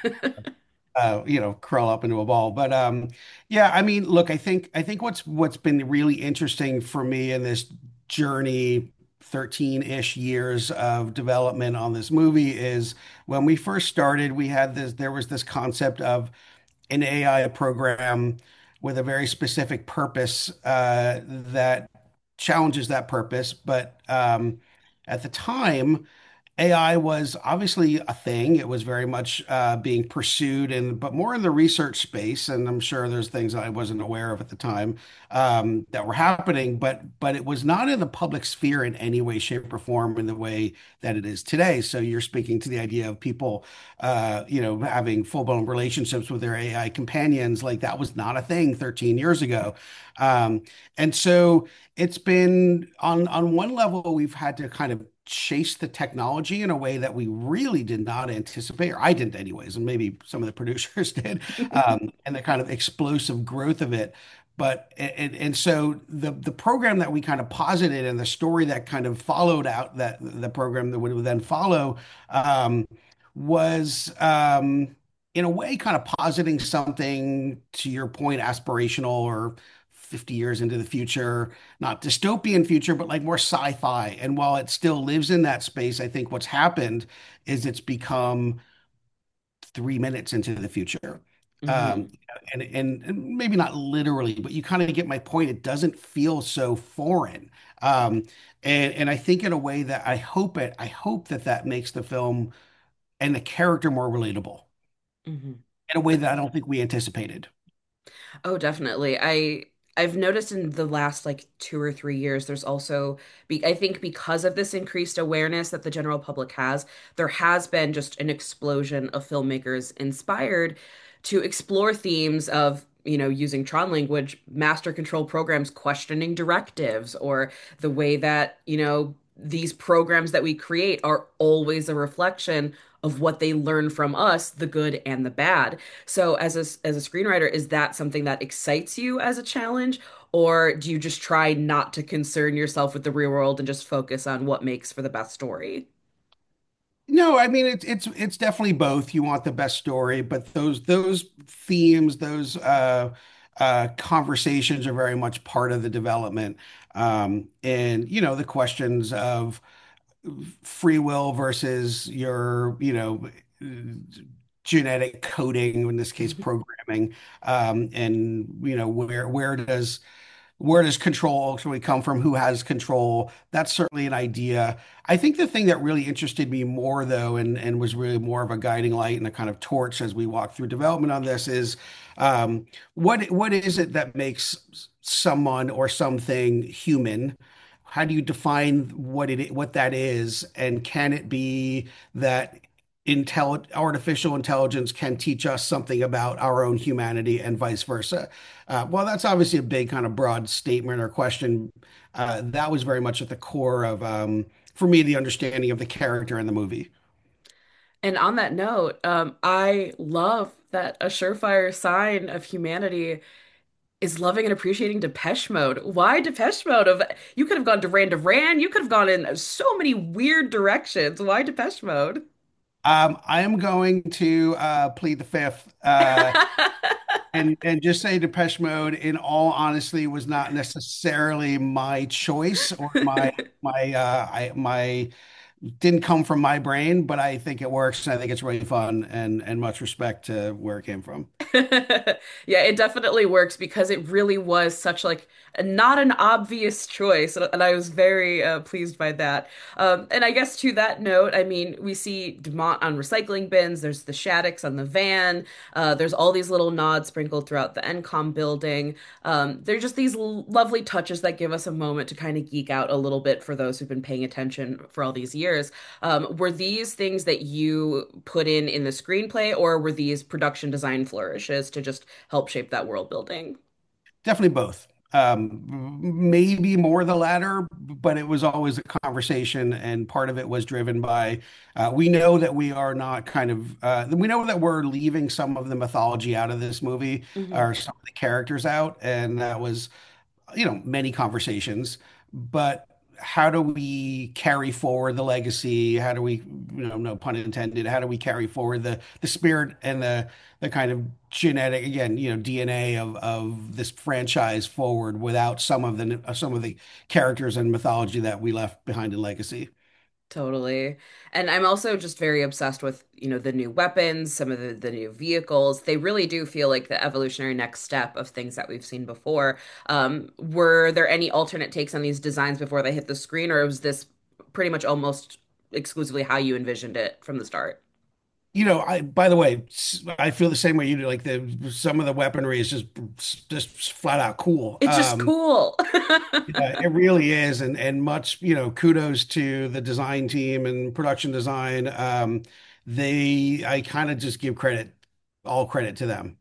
Uh, you know, crawl up into a ball. But um, yeah, I mean, look, I think I think what's what's been really interesting for me in this journey, thirteen-ish years of development on this movie is when we first started, we had this, there was this concept of an A I program with a very specific purpose uh, that challenges that purpose. But um, at the time, A I was obviously a thing. It was very much uh, being pursued, and but more in the research space. And I'm sure there's things I wasn't aware of at the time um, that were happening, but but it was not in the public sphere in any way, shape, or form in the way that it is today. So you're speaking to the idea of people, uh, you know, having full-blown relationships with their A I companions. Like that was not a thing thirteen years ago. Um, and so it's been on on one level, we've had to kind of chase the technology in a way that we really did not anticipate, or I didn't anyways, and maybe some of the producers did, um, and the kind of explosive growth of it. But and, and so the the program that we kind of posited and the story that kind of followed out that the program that would then follow um, was um, in a way kind of positing something to your point, aspirational or fifty years into the future, not dystopian future, but like more sci-fi. And while it still lives in that space, I think what's happened is it's become three minutes into the future. Um, Hmm. and, and and maybe not literally, but you kind of get my point. It doesn't feel so foreign. Um, and and I think in a way that I hope it, I hope that that makes the film and the character more relatable Hmm. in a way that I don't think we anticipated. Oh, definitely. I I've noticed in the last like two or three years, there's also be I think because of this increased awareness that the general public has, there has been just an explosion of filmmakers inspired to explore themes of, you know, using Tron language, master control programs questioning directives, or the way that, you know, these programs that we create are always a reflection of what they learn from us, the good and the bad. So as a as a screenwriter, is that something that excites you as a challenge, or do you just try not to concern yourself with the real world and just focus on what makes for the best story? No, I mean it's it's it's definitely both. You want the best story, but those those themes, those uh uh conversations are very much part of the development. Um and you know, the questions of free will versus your, you know, genetic coding, in this case programming. Um and you know, where where does where does control actually come from? Who has control? That's certainly an idea. I think the thing that really interested me more, though, and, and was really more of a guiding light and a kind of torch as we walk through development on this is um, what what is it that makes someone or something human? How do you define what it what that is? And can it be that intelli artificial intelligence can teach us something about our own humanity and vice versa? Uh, well, that's obviously a big kind of broad statement or question. Uh, that was very much at the core of, um, for me, the understanding of the character in the movie. And on that note, um, I love that a surefire sign of humanity is loving and appreciating Depeche Mode. Why Depeche Mode? Of you could have gone Duran Duran, you could have gone in so many weird directions. Why Depeche Mode? Um, I am going to uh, plead the fifth uh, and and just say Depeche Mode, in all honesty, was not necessarily my choice or my my uh, I my didn't come from my brain, but I think it works and I think it's really fun and and much respect to where it came from. Yeah, it definitely works because it really was such like not an obvious choice, and I was very uh, pleased by that. Um, and I guess to that note, I mean, we see Dumont on recycling bins. There's the Shaddix on the van. Uh, there's all these little nods sprinkled throughout the N COM building. Um, they're just these l lovely touches that give us a moment to kind of geek out a little bit for those who've been paying attention for all these years. Um, were these things that you put in in the screenplay, or were these production design flourishes to just help shape that world building? Definitely both. Um, maybe more the latter, but it was always a conversation, and part of it was driven by uh, we know that we are not kind of uh, we know that we're leaving some of the mythology out of this movie, Hmm. or some of the characters out, and that was, you know, many conversations. But how do we carry forward the legacy? How do we, you know, no pun intended, how do we carry forward the the spirit and the the kind of genetic, again, you know, D N A of of this franchise forward without some of the some of the characters and mythology that we left behind in Legacy? Totally. And I'm also just very obsessed with, you know, the new weapons, some of the, the new vehicles. They really do feel like the evolutionary next step of things that we've seen before. Um, were there any alternate takes on these designs before they hit the screen, or was this pretty much almost exclusively how you envisioned it from the start? You know, I, by the way, s- I feel the same way you do. Like the some of the weaponry is just just flat out cool. It's just Um, cool. Yeah, it really is, and and much, you know, kudos to the design team and production design. Um, they, I kind of just give credit, all credit to them.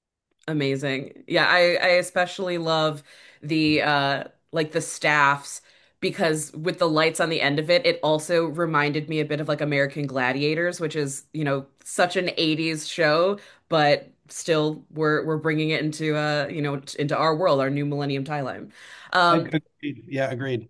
Amazing. Yeah, I I especially love the uh like the staffs because with the lights on the end of it, it also reminded me a bit of like American Gladiators, which is, you know, such an eighties show, but still we're we're bringing it into uh, you know, into our world, our new Millennium timeline. Um Ag- Agreed. Yeah, agreed.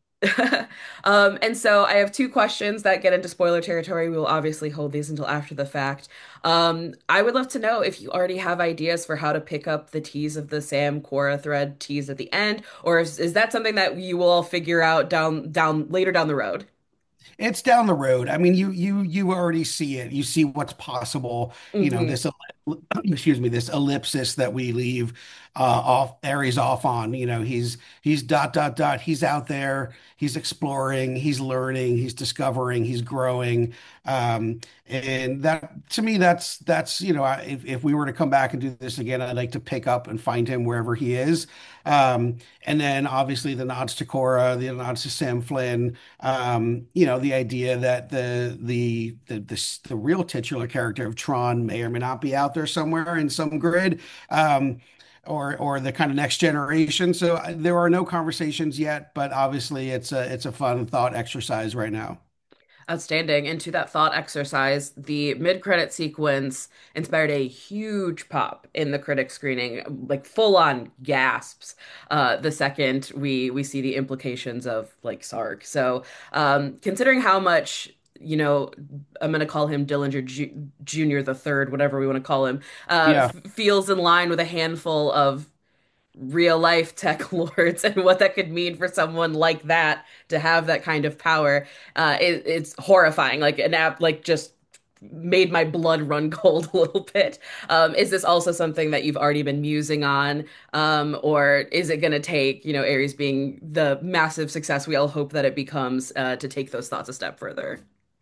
Um, and so I have two questions that get into spoiler territory. We will obviously hold these until after the fact. Um, I would love to know if you already have ideas for how to pick up the tease of the Sam Cora thread tease at the end, or is, is that something that you will all figure out down down later down the road? It's down the road. I mean, you you you already see it. You see what's possible. You know, Hmm. this excuse me, this ellipsis that we leave uh, off Aries off on. You know, he's he's dot dot dot. He's out there. He's exploring. He's learning. He's discovering. He's growing. Um, and that to me, that's that's you know, I- if if we were to come back and do this again, I'd like to pick up and find him wherever he is. Um, and then obviously the nods to Cora, the nods to Sam Flynn. Um, you know, the idea that the the the the, the real titular character of Tron may or may not be out there somewhere in some grid. Um, or, or the kind of next generation. So uh, there are no conversations yet, but obviously it's a it's a fun thought exercise right now. Outstanding. And to that thought exercise, the mid-credit sequence inspired a huge pop in the critic screening, like full-on gasps. Uh, the second we we see the implications of like Sark. So, um, considering how much, you know, I'm gonna call him Dillinger Ju Junior the third, whatever we want to call him, uh, Yeah. f feels in line with a handful of real life tech lords and what that could mean for someone like that to have that kind of power. Uh, it, it's horrifying. Like an app, like just made my blood run cold a little bit. Um, is this also something that you've already been musing on? Um, or is it going to take, you know, Ares being the massive success we all hope that it becomes uh, to take those thoughts a step further?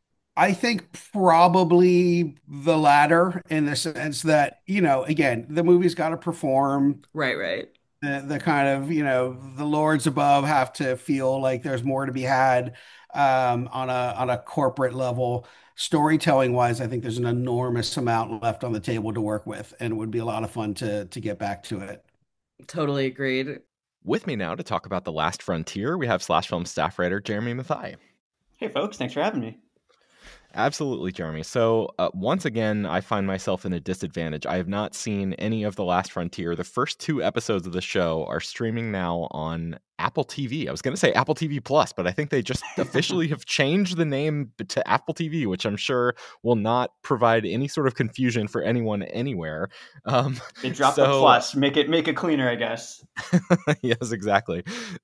I think probably the latter in the sense that, you know, again, the movie's got to perform. Right, right. The, the kind of, you know, the lords above have to feel like there's more to be had um, on a on a corporate level. Storytelling wise, I think there's an enormous amount left on the table to work with, and it would be a lot of fun to to get back to it. Totally agreed. With me now to talk about The Last Frontier, we have Slash Film staff writer Jeremy Mathai. Hey, folks, thanks for having me. Absolutely, Jeremy. So uh, once again, I find myself in a disadvantage. I have not seen any of The Last Frontier. The first two episodes of the show are streaming now on Apple T V. I was going to say Apple T V Plus, but I think they just officially have changed the name to Apple T V, which I'm sure will not provide any sort of confusion for anyone anywhere. Um, They dropped so, the plus, make it make it cleaner, I guess. yes, exactly.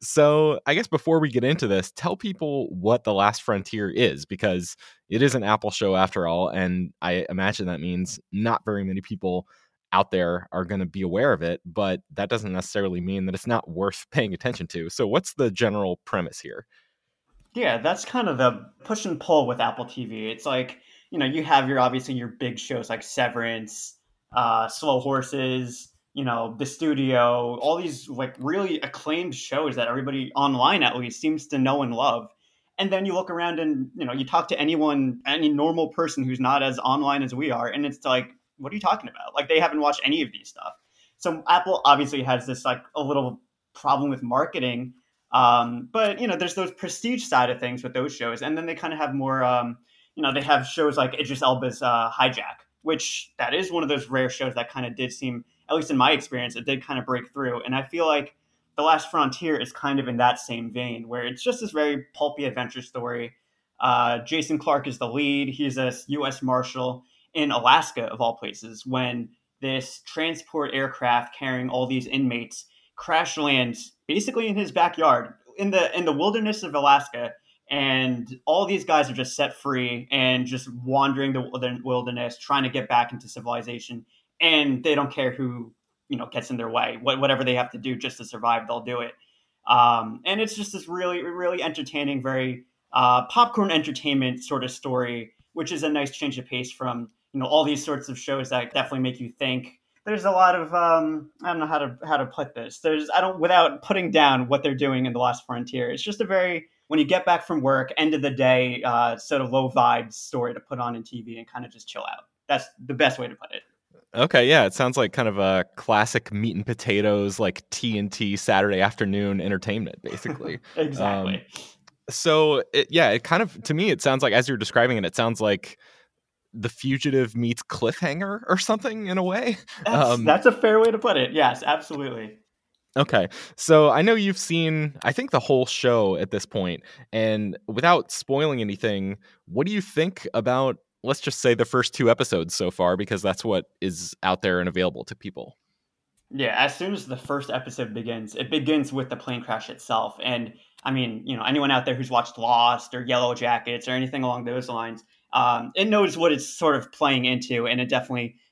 So I guess before we get into this, tell people what The Last Frontier is, because it is an Apple show after all, and I imagine that means not very many people out there are going to be aware of it, but that doesn't necessarily mean that it's not worth paying attention to. So what's the general premise here? Yeah, that's kind of the push and pull with Apple T V. It's like, you know, you have your obviously your big shows like Severance, uh, Slow Horses, you know, The Studio, all these like really acclaimed shows that everybody online at least seems to know and love. And then you look around and, you know, you talk to anyone, any normal person who's not as online as we are, and it's like, what are you talking about? Like they haven't watched any of these stuff. So Apple obviously has this like a little problem with marketing. Um, but you know, there's those prestige side of things with those shows, and then they kind of have more. Um, you know, they have shows like Idris Elba's uh, Hijack, which that is one of those rare shows that kind of did seem, at least in my experience, it did kind of break through. And I feel like The Last Frontier is kind of in that same vein, where it's just this very pulpy adventure story. Uh, Jason Clarke is the lead. He's a U S Marshal in Alaska, of all places, when this transport aircraft carrying all these inmates crash lands basically in his backyard in the in the wilderness of Alaska, and all these guys are just set free and just wandering the wilderness, trying to get back into civilization, and they don't care who you know gets in their way. What, whatever they have to do just to survive, they'll do it. Um, and it's just this really really entertaining, very uh, popcorn entertainment sort of story, which is a nice change of pace from you know all these sorts of shows that definitely make you think. There's a lot of um, I don't know how to how to put this. There's I don't without putting down what they're doing in The Last Frontier. It's just a very when you get back from work, end of the day, uh, sort of low vibes story to put on in T V and kind of just chill out. That's the best way to put it. Okay, yeah, it sounds like kind of a classic meat and potatoes, like T N T Saturday afternoon entertainment, basically. Exactly. Um, so it, yeah, it kind of to me it sounds like as you're describing it, it sounds like The Fugitive meets Cliffhanger or something in a way. That's, Um, that's a fair way to put it. Yes, absolutely. Okay. So I know you've seen, I think, the whole show at this point, and without spoiling anything, what do you think about, let's just say, the first two episodes so far, because that's what is out there and available to people? Yeah, as soon as the first episode begins, it begins with the plane crash itself. And I mean, you know, anyone out there who's watched Lost or Yellow Jackets or anything along those lines, um, it knows what it's sort of playing into, and it definitely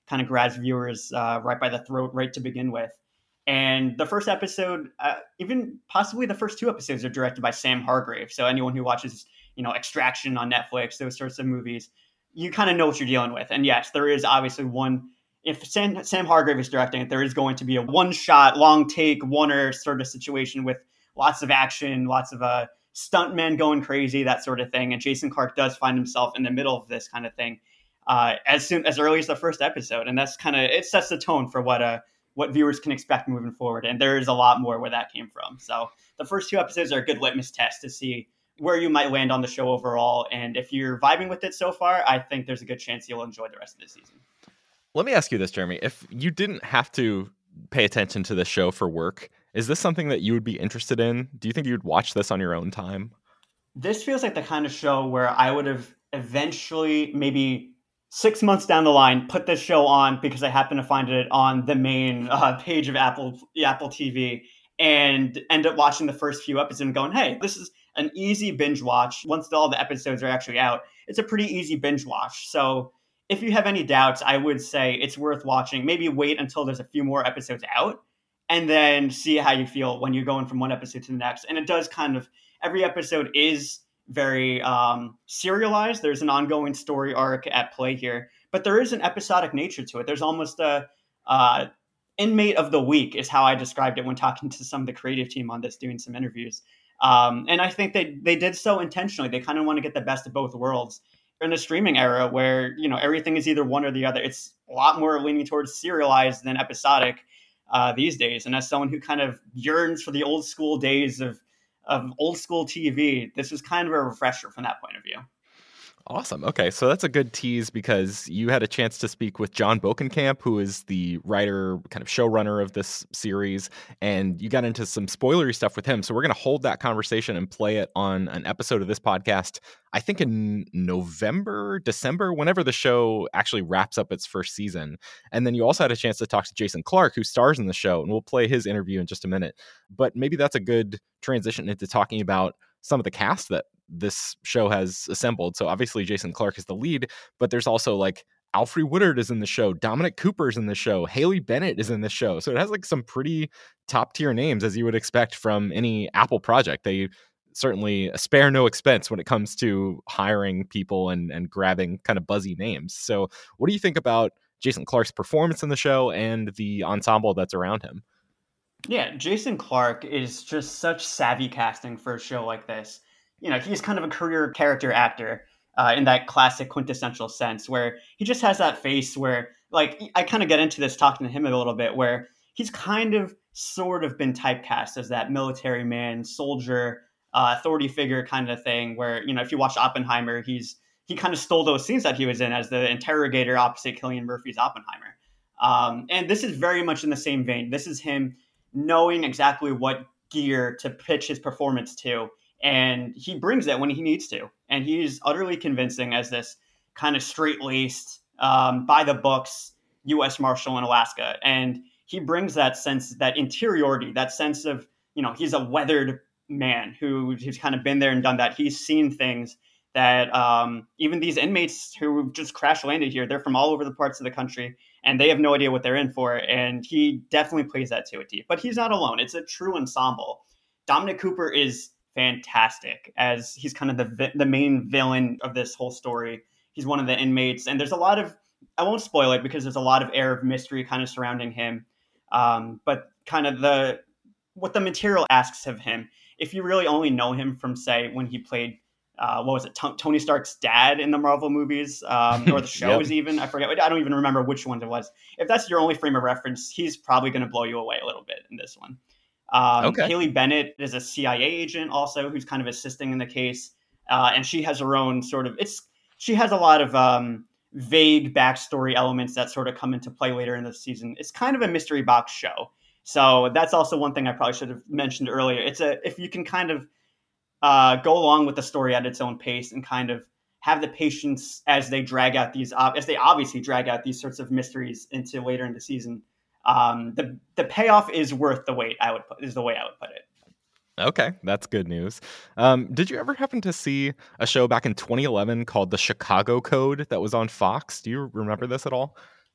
kind of grabs viewers uh, right by the throat right to begin with. And the first episode, uh, even possibly the first two episodes, are directed by Sam Hargrave. So anyone who watches, you know, Extraction on Netflix, those sorts of movies, you kind of know what you're dealing with. And yes, there is obviously one. If Sam, Sam Hargrave is directing it, there is going to be a one-shot, long take, one-er sort of situation with lots of action, lots of uh, stuntmen going crazy, that sort of thing. And Jason Clarke does find himself in the middle of this kind of thing uh, as soon as early as the first episode, and that's kind of it sets the tone for what uh what viewers can expect moving forward. And there is a lot more where that came from. So the first two episodes are a good litmus test to see where you might land on the show overall. And if you're vibing with it so far, I think there's a good chance you'll enjoy the rest of the season. Let me ask you this, Jeremy. If you didn't have to pay attention to the show for work, is this something that you would be interested in? Do you think you'd watch this on your own time? This feels like the kind of show where I would have eventually, maybe six months down the line, put this show on because I happen to find it on the main uh, page of Apple Apple T V and end up watching the first few episodes and going, hey, this is an easy binge watch. Once all the episodes are actually out, it's a pretty easy binge watch. So if you have any doubts, I would say it's worth watching. Maybe wait until there's a few more episodes out and then see how you feel when you're going from one episode to the next. And it does kind of, every episode is very um, serialized. There's an ongoing story arc at play here, but there is an episodic nature to it. There's almost a uh, inmate of the week is how I described it when talking to some of the creative team on this, doing some interviews. Um, and I think they, they did so intentionally. They kind of want to get the best of both worlds in a streaming era where, you know, everything is either one or the other. It's a lot more leaning towards serialized than episodic uh, these days. And as someone who kind of yearns for the old school days of of old school T V, this was kind of a refresher from that point of view. Awesome. Okay, so that's a good tease because you had a chance to speak with John Bokenkamp, who is the writer, kind of showrunner of this series, and you got into some spoilery stuff with him. So we're going to hold that conversation and play it on an episode of this podcast, I think in November, December, whenever the show actually wraps up its first season. And then you also had a chance to talk to Jason Clarke, who stars in the show, and we'll play his interview in just a minute. But maybe that's a good transition into talking about some of the cast that this show has assembled. So obviously Jason Clarke is the lead, but there's also like Alfre Woodard is in the show, Dominic Cooper's in the show, Haley Bennett is in the show. So it has like some pretty top tier names, as you would expect from any Apple project. They certainly spare no expense when it comes to hiring people and, and grabbing kind of buzzy names. So what do you think about Jason Clarke's performance in the show and the ensemble that's around him? Yeah, Jason Clarke is just such savvy casting for a show like this. You know, he's kind of a career character actor uh, in that classic quintessential sense where he just has that face where, like, I kind of get into this talking to him a little bit, where he's kind of sort of been typecast as that military man, soldier, uh, authority figure kind of thing where, you know, if you watch Oppenheimer, he's he kind of stole those scenes that he was in as the interrogator opposite Cillian Murphy's Oppenheimer. Um, and this is very much in the same vein. This is him knowing exactly what gear to pitch his performance to. And he brings it when he needs to. And he's utterly convincing as this kind of straight-laced, um, by-the-books U S Marshal in Alaska. And he brings that sense, that interiority, that sense of, you know, he's a weathered man who, who's kind of been there and done that. He's seen things that um, even these inmates who just crash landed here, they're from all over the parts of the country, and they have no idea what they're in for. And he definitely plays that to a T. But he's not alone. It's a true ensemble. Dominic Cooper is fantastic as he's kind of the the main villain of this whole story. He's one of the inmates, and there's a lot of, I won't spoil it because there's a lot of air of mystery kind of surrounding him. Um, but kind of the what the material asks of him, if you really only know him from, say, when he played uh, what was it, T- Tony Stark's dad in the Marvel movies, um, or the shows. Yep. Even I forget, I don't even remember which ones it was. If that's your only frame of reference, he's probably going to blow you away a little bit in this one. Um, okay. Haley Bennett is a C I A agent also who's kind of assisting in the case. Uh, and she has her own sort of, it's, she has a lot of um, vague backstory elements that sort of come into play later in the season. It's kind of a mystery box show. So that's also one thing I probably should have mentioned earlier. It's a, if you can kind of uh, go along with the story at its own pace and kind of have the patience as they drag out these, as they obviously drag out these sorts of mysteries into later in the season. Um, the the payoff is worth the wait. I would put is the way I would put it. Okay, that's good news. Um, did you ever happen to see a show back in twenty eleven called The Chicago Code that was on Fox? Do you remember this at all?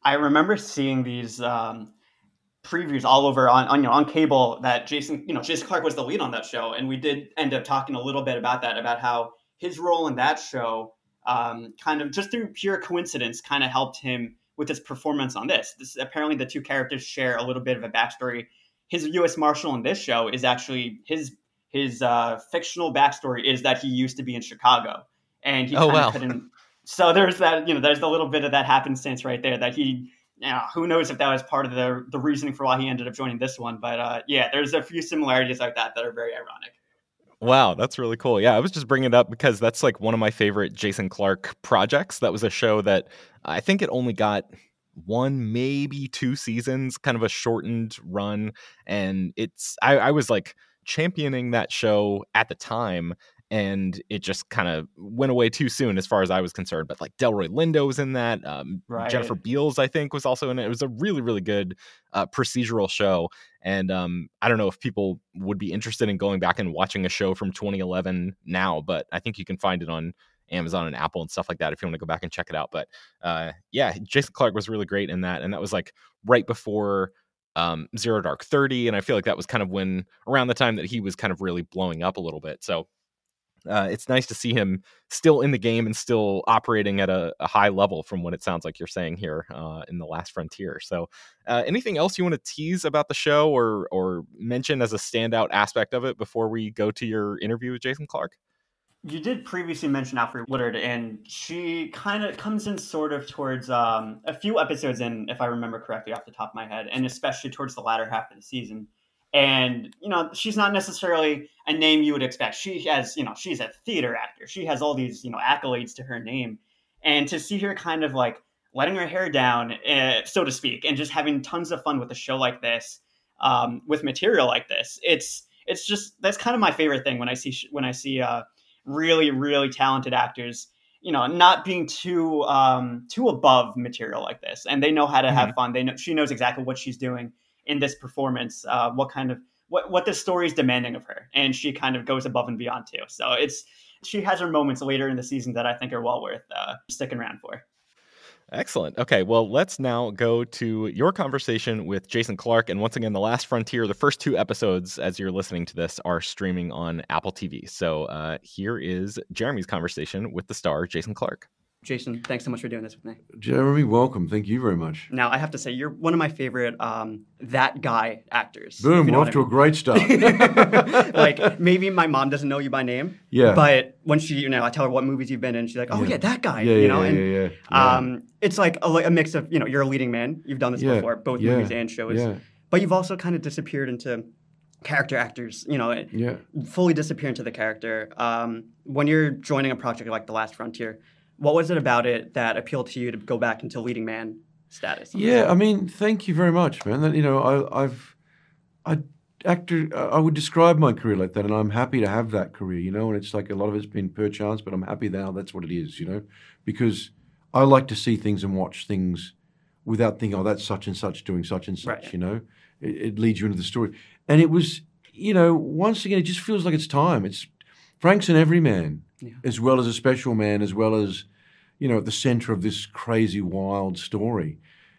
I remember seeing these um, previews all over on, on you know on cable that Jason you know Jason Clarke was the lead on that show, and we did end up talking a little bit about that, about how his role in that show um, kind of just through pure coincidence kind of helped him with his performance on this. This apparently the two characters share a little bit of a backstory. His U S Marshal in this show is actually his his uh, fictional backstory is that he used to be in Chicago, and he Oh, kind of wow. couldn't. So there's that you know there's a little bit of that happenstance right there that he. Yeah, who knows if that was part of the the reasoning for why he ended up joining this one. But uh, yeah, there's a few similarities like that that are very ironic. Wow, that's really cool. Yeah, I was just bringing it up because that's like one of my favorite Jason Clarke projects. That was a show that I think it only got one, maybe two seasons, kind of a shortened run. And it's, I, I was like championing that show at the time. And it just kind of went away too soon as far as I was concerned. But like Delroy Lindo was in that. Um, Right. Jennifer Beals, I think, was also in it. It was a really, really good uh, procedural show. And um, I don't know if people would be interested in going back and watching a show from twenty eleven now, but I think you can find it on Amazon and Apple and stuff like that if you want to go back and check it out. But uh, yeah, Jason Clarke was really great in that. And that was like right before um, Zero Dark Thirty. And I feel like that was kind of when, around the time that he was kind of really blowing up a little bit. So Uh, it's nice to see him still in the game and still operating at a, a high level from what it sounds like you're saying here uh, in The Last Frontier. So uh, anything else you want to tease about the show or or mention as a standout aspect of it before we go to your interview with Jason Clarke? You did previously mention Alfre Woodard, and she kind of comes in sort of towards um, a few episodes in, if I remember correctly off the top of my head, and especially towards the latter half of the season. And, you know, she's not necessarily a name you would expect. She has, you know, she's a theater actor. She has all these, you know, accolades to her name. And to see her kind of like letting her hair down, uh, so to speak, and just having tons of fun with a show like this, um, with material like this, it's it's just, that's kind of my favorite thing when I see, when I see uh, really, really talented actors, you know, not being too um, too above material like this. And they know how to Mhm. have fun. They know, she knows exactly what she's doing in this performance, uh, what kind of what what the story is demanding of her, and she kind of goes above and beyond too. So it's she has her moments later in the season that I think are well worth uh, sticking around for. Excellent. Okay, well, let's now go to your conversation with Jason Clarke. And once again, The Last Frontier, the first two episodes, as you're listening to this, are streaming on Apple T V. So uh, here is Jeremy's conversation with the star, Jason Clarke. Jason, thanks so much for doing this with me. Jeremy, welcome. Thank you very much. Now, I have to say, you're one of my favorite um, that guy actors. Boom, if you know we're off what to I a great start. mean. Like, maybe my mom doesn't know you by name. Yeah. But when she, you know, I tell her what movies you've been in, she's like, oh, yeah, Yeah. that guy. Yeah, you yeah, know? yeah, and, yeah, yeah. Yeah. Um, it's like a, a mix of, you know, you're a leading man. You've done this Yeah, before, both yeah, movies and shows. yeah. But you've also kind of disappeared into character actors, you know, Yeah. fully disappear into the character. Um, when you're joining a project like The Last Frontier, what was it about it that appealed to you to go back into leading man status? Yeah, I mean, thank you very much, man. That, you know, I, I've, I actor, I would describe my career like that, and I'm happy to have that career, you know. And it's like a lot of it's been per chance, but I'm happy now that's what it is, you know, because I like to see things and watch things without thinking, oh, that's such and such doing such and such, Right. you know. It, it leads you into the story, and it was, you know, once again, it just feels like it's time. It's Frank's an everyman, Yeah. as well as a special man, as well as, you know, at the center of this crazy, wild story.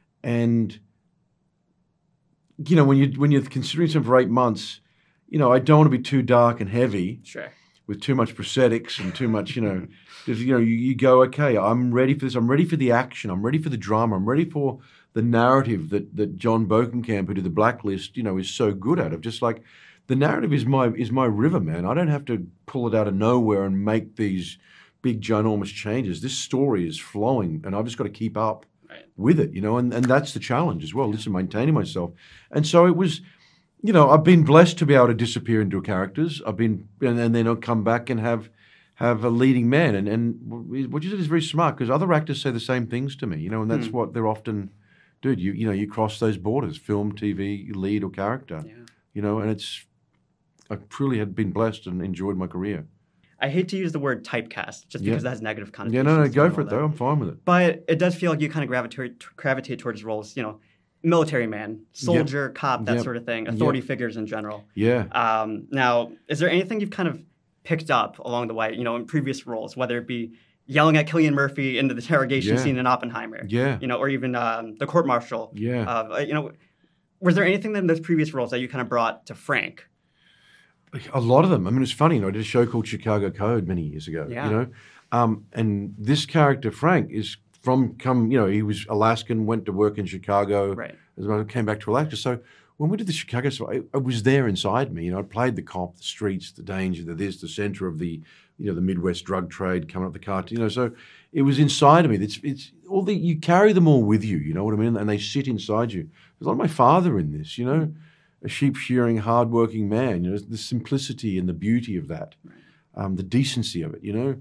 And, you know, when, you, when you're considering something for eight months, you know, I don't want to be too dark and heavy Sure. with too much prosthetics and too much, you know, because, you know, you, you go, okay, I'm ready for this. I'm ready for the action. I'm ready for the drama. I'm ready for the narrative that, that John Bokenkamp, who did The Blacklist, you know, is so good at. Of just like, the narrative is my is my river, man. I don't have to pull it out of nowhere and make these big, ginormous changes. This story is flowing, and I've just got to keep up Right. with it, you know, and, and that's the challenge as well, just maintaining myself. And so it was, you know, I've been blessed to be able to disappear into characters. I've been, and, and then I'll come back and have have a leading man. And, and what you said is very smart, because other actors say the same things to me, you know, and that's Hmm. what they're often, dude, you, you know, you cross those borders, film, T V, lead or character, Yeah. you know, and it's, I truly had been blessed and enjoyed my career. I hate to use the word typecast just Yeah. because that has negative Yeah, connotations. no, no, to go and for all it though. that. I'm fine with it. But it does feel like you kind of gravitate gravitate towards roles, you know, military man, soldier, cop, that Yep. sort of thing, Yep. authority figures in general. Yeah. Um, now, is there anything you've kind of picked up along the way, you know, in previous roles, whether it be yelling at Cillian Murphy in the interrogation Yeah. scene in Oppenheimer. Yeah. You know, or even um, the court martial. Yeah. Uh, you know, was there anything in those previous roles that you kind of brought to Frank? A lot of them. I mean, it's funny. You know, I did a show called Chicago Code many years ago. Yeah. You know, um, and this character Frank is from come. You know, he was Alaskan, went to work in Chicago. Right. As well, came back to Alaska. So when we did the Chicago show, I, I was there inside me. You know, I played the cop, the streets, the danger, the this, the center of the, you know, the Midwest drug trade coming up the cart. You know, so it was inside of me. It's it's all the you carry them all with you. You know what I mean? And they sit inside you. There's a lot of my father in this. You know. A sheep shearing, hardworking man. You know, the simplicity and the beauty of that, Right. um, the decency of it. You know,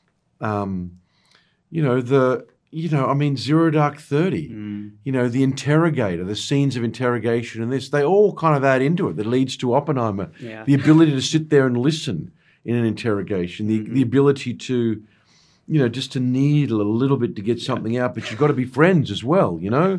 um, you know the, you know, I mean, Zero Dark Thirty. Mm. You know, the interrogator, the scenes of interrogation, and this, they all kind of add into it. That leads to Oppenheimer. Yeah. The ability to sit there and listen in an interrogation. The Mm-hmm. the ability to, you know, just to needle a little bit to get something out, but you've got to be friends as well. You know.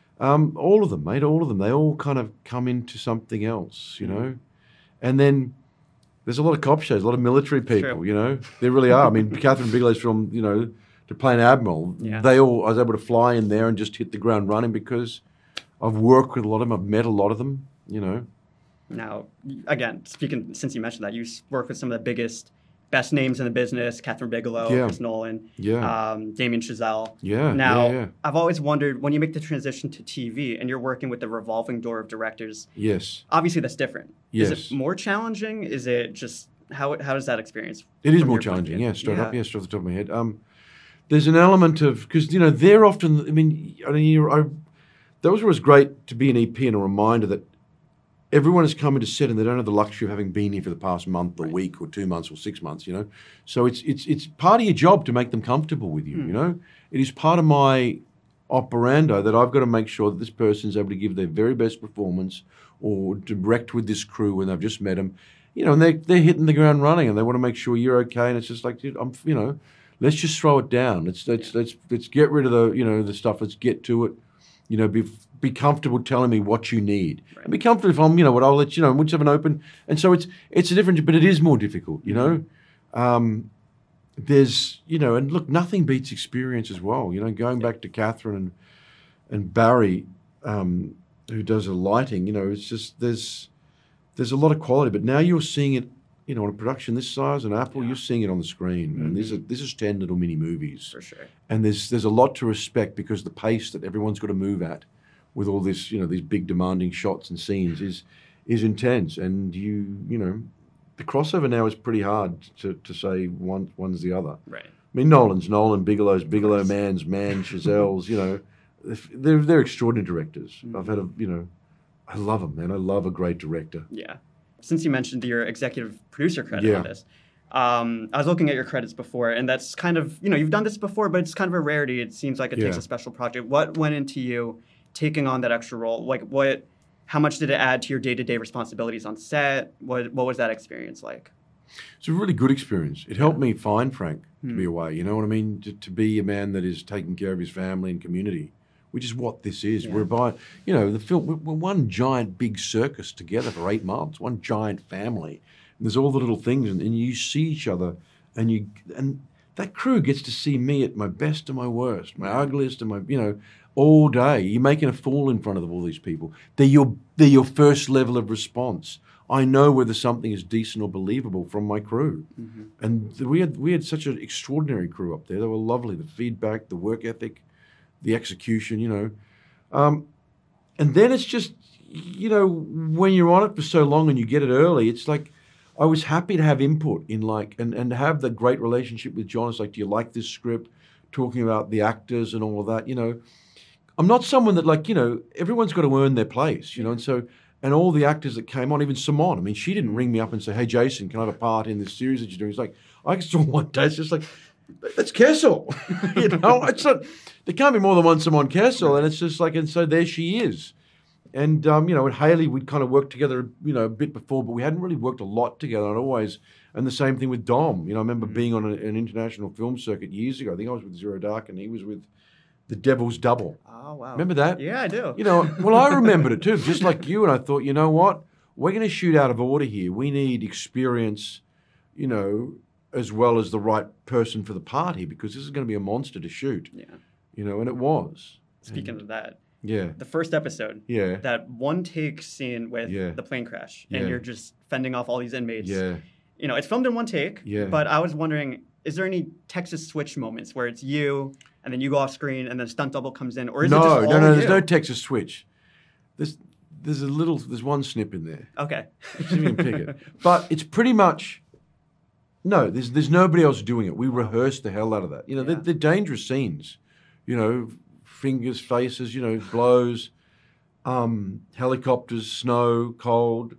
Um, all of them, mate, all of them. They all kind of come into something else, you know. And then there's a lot of cop shows, a lot of military people, True. you know. There really are. I mean, Catherine Bigelow's from, you know, to play an admiral. Yeah. They all, I was able to fly in there and just hit the ground running because I've worked with a lot of them. I've met a lot of them, you know. Now, again, speaking since you mentioned that, you work with some of the biggest, best names in the business: Catherine Bigelow, Yeah. Chris Nolan, Yeah. um, Damien Chazelle. Yeah, Now, yeah, yeah. I've always wondered when you make the transition to T V and you're working with the revolving door of directors. Yes. Obviously, that's different. Is Yes. it more challenging? Is it just how how does that experience? It is from more your point of challenging, view? yeah, straight up, Yeah. yeah, straight off the top of my head. Um, there's an element of, because, you know, they're often, I mean, I mean, you're, I, that was always great to be an E P and a reminder that everyone has come into set and they don't have the luxury of having been here for the past month or Right. week or two months or six months, you know. So it's it's it's part of your job to make them comfortable with you, Hmm. you know. It is part of my operando that I've got to make sure that this person's able to give their very best performance or direct with this crew when they've just met them, you know, and they're, they're hitting the ground running and they want to make sure you're okay. And it's just like, dude, I'm, you know, let's just throw it down. Let's let's let's let's get rid of the, you know, the stuff. Let's get to it. You know, be be comfortable telling me what you need. Right. And be comfortable if I'm, you know, what I'll let you know. And we'll just have an open. And so it's it's a different, but it is more difficult. You know, um, there's, you know, and look, nothing beats experience as well. You know, going back to Catherine and and Barry, um, who does the lighting. You know, it's just there's there's a lot of quality. But now you're seeing it. You know, on a production this size, an Apple, Yeah. you're seeing it on the screen. And this is this is ten little mini movies. For sure. And there's there's a lot to respect because the pace that everyone's got to move at with all this, you know, these big demanding shots and scenes is is intense. And you, you know, the crossover now is pretty hard to, to say one one's the other. Right. I mean, Nolan's Nolan, Bigelow's Bigelow, Man's Man, Chazelle's, you know, they're they're extraordinary directors. Mm-hmm. I've had a, you know, I love them, man. I love a great director. Yeah. Since you mentioned your executive producer credit Yeah. on this, um, I was looking at your credits before, and that's kind of, you know, you've done this before, but it's kind of a rarity. It seems like it takes Yeah. a special project. What went into you taking on that extra role? Like, what, how much did it add to your day-to-day responsibilities on set? What, what was that experience like? It's a really good experience. It helped me find Frank to Hmm. be away. You know what I mean? To, to be a man that is taking care of his family and community, which is what this is. Yeah. We're by, you know, the film. We're, we're one giant big circus together for eight months. One giant family. And there's all the little things, and, and you see each other, and you and that crew gets to see me at my best and my worst, my ugliest and my, you know, all day. You're making a fool in front of all these people. They're your they're your first level of response. I know whether something is decent or believable from my crew. Mm-hmm. And th- we had we had such an extraordinary crew up there. They were lovely. The feedback, the work ethic, the execution, you know. Um, and then it's just, you know, when you're on it for so long and you get it early, it's like I was happy to have input in like and, and have the great relationship with John. It's like, do you like this script? Talking about the actors and all of that, you know. I'm not someone that like, you know, everyone's got to earn their place, you know, and so and all the actors that came on, even Simone, I mean, she didn't ring me up and say, hey, Jason, can I have a part in this series that you're doing? It's like, I saw one day, it's just like, that's Kessel. you know, it's not, there can't be more than one Simone Kessel. And it's just like, and so there she is. And, um, you know, with Haley, we'd kind of worked together, you know, a bit before, but we hadn't really worked a lot together. And always, and the same thing with Dom. You know, I remember being on a, an international film circuit years ago. I think I was with Zero Dark and he was with The Devil's Double. Oh, wow. Remember that? Yeah, I do. You know, well, I remembered it too, just like you. And I thought, you know what? We're going to shoot out of order here. We need experience, you know, as well as the right person for the party, because this is going to be a monster to shoot. Yeah. You know, and it was. Speaking and, of that, yeah, the first episode, yeah, that one take scene with yeah. the plane crash, yeah. and you're just fending off all these inmates. Yeah. You know, it's filmed in one take. Yeah. But I was wondering, is there any Texas switch moments where it's you and then you go off screen and then stunt double comes in, or is no, it just all no, no? you? There's no Texas switch. There's there's a little there's one snip in there. Okay. See if you can pick it. But it's pretty much no. There's there's nobody else doing it. We rehearsed the hell out of that. You know, Yeah. they're, they're dangerous scenes. You know, fingers, faces. You know, blows, um, helicopters, snow, cold.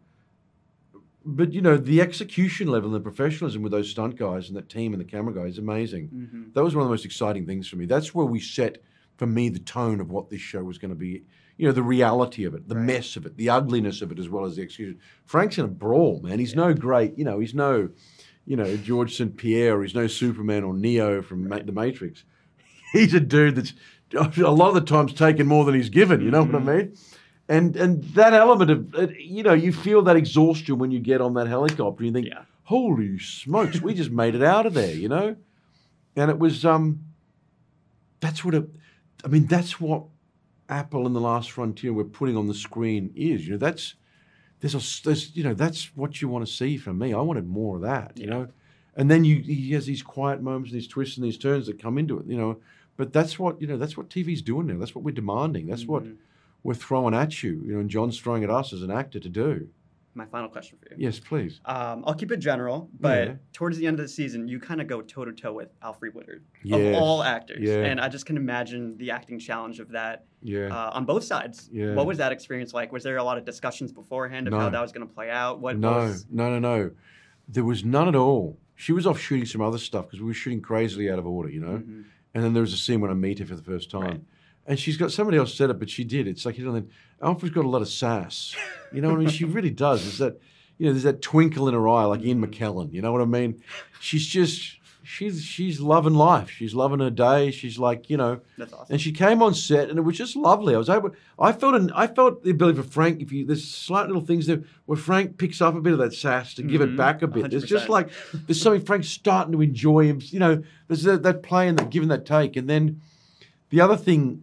But, you know, the execution level and the professionalism with those stunt guys and that team and the camera guys is amazing. Mm-hmm. That was one of the most exciting things for me. That's where we set, for me, the tone of what this show was going to be. You know, the reality of it, the Right. mess of it, the ugliness of it, as well as the execution. Frank's in a brawl, man. He's no great, you know, he's no, you know, George Saint Pierre, or he's no Superman or Neo from Ma- The Matrix. He's a dude that's a lot of the times taken more than he's given, you know Mm-hmm. what I mean? And and that element of, uh, you know, you feel that exhaustion when you get on that helicopter. You think, Yeah. holy smokes, we just made it out of there, you know? And it was, um, that's what, it, I mean, that's what Apple and The Last Frontier we're putting on the screen is. You know, that's, there's a, there's, you know, that's what you want to see from me. I wanted more of that, you Yeah. know? And then you, he has these quiet moments, these twists and these turns that come into it, you know? But that's what, you know, that's what T V's doing now. That's what we're demanding. That's what Mhm. we're throwing at you, you know, and John's throwing at us as an actor to do. My final question for you. Yes, please. Um, I'll keep it general, but Yeah. towards the end of the season, you kind of go toe to toe with Alfre Woodard Yes. of all actors, Yeah. and I just can imagine the acting challenge of that Yeah. uh, on both sides. Yeah. What was that experience like? Was there a lot of discussions beforehand of No. how that was going to play out? What no, was... no, no, no. There was none at all. She was off shooting some other stuff because we were shooting crazily out of order, you know? Mhm. And then there was a scene when I meet her for the first time. Right. And she's got somebody else set up, but she did. It's like, you know, then Alfred's got a lot of sass. You know what I mean? She really does. There's that, you know, there's that twinkle in her eye, like Ian McKellen. You know what I mean? She's just, she's she's loving life. She's loving her day. She's like, you know, That's awesome. and she came on set, and it was just lovely. I was able, I felt, an, I felt the ability for Frank. If you, there's slight little things there where Frank picks up a bit of that sass to give it Mhm. back a bit. There's just one hundred like there's something Frank's starting to enjoy him. You know, there's that, that play and that give and that take, and then the other thing.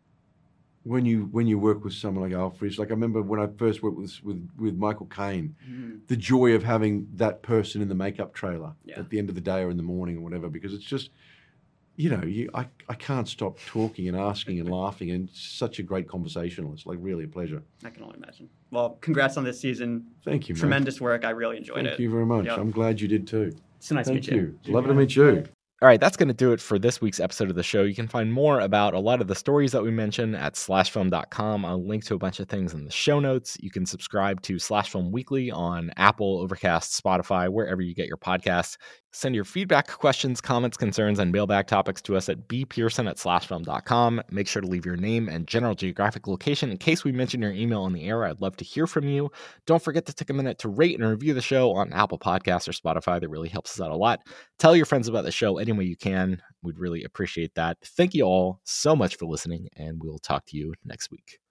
When you when you work with someone like Alfred, like I remember when I first worked with with, with Michael Caine, Mhm. the joy of having that person in the makeup trailer Yeah. at the end of the day or in the morning or whatever, because it's just, you know, you I, I can't stop talking and asking and laughing, and it's such a great conversationalist. Like really a pleasure. I can only imagine. Well, congrats on this season. Thank you, man. Tremendous work. I really enjoyed Thank it. you very much. Yep. I'm glad you did too. It's nice Thank to meet you. you. Lovely to meet you. All right, that's going to do it for this week's episode of the show. You can find more about a lot of the stories that we mentioned at slash film dot com. I'll link to a bunch of things in the show notes. You can subscribe to Slash Film Weekly on Apple, Overcast, Spotify, wherever you get your podcasts. Send your feedback, questions, comments, concerns, and mailbag topics to us at b pearson at slash film dot com. Make sure to leave your name and general geographic location in case we mention your email on the air. I'd love to hear from you. Don't forget to take a minute to rate and review the show on Apple Podcasts or Spotify. That really helps us out a lot. Tell your friends about the show any way you can. We'd really appreciate that. Thank you all so much for listening, and we'll talk to you next week.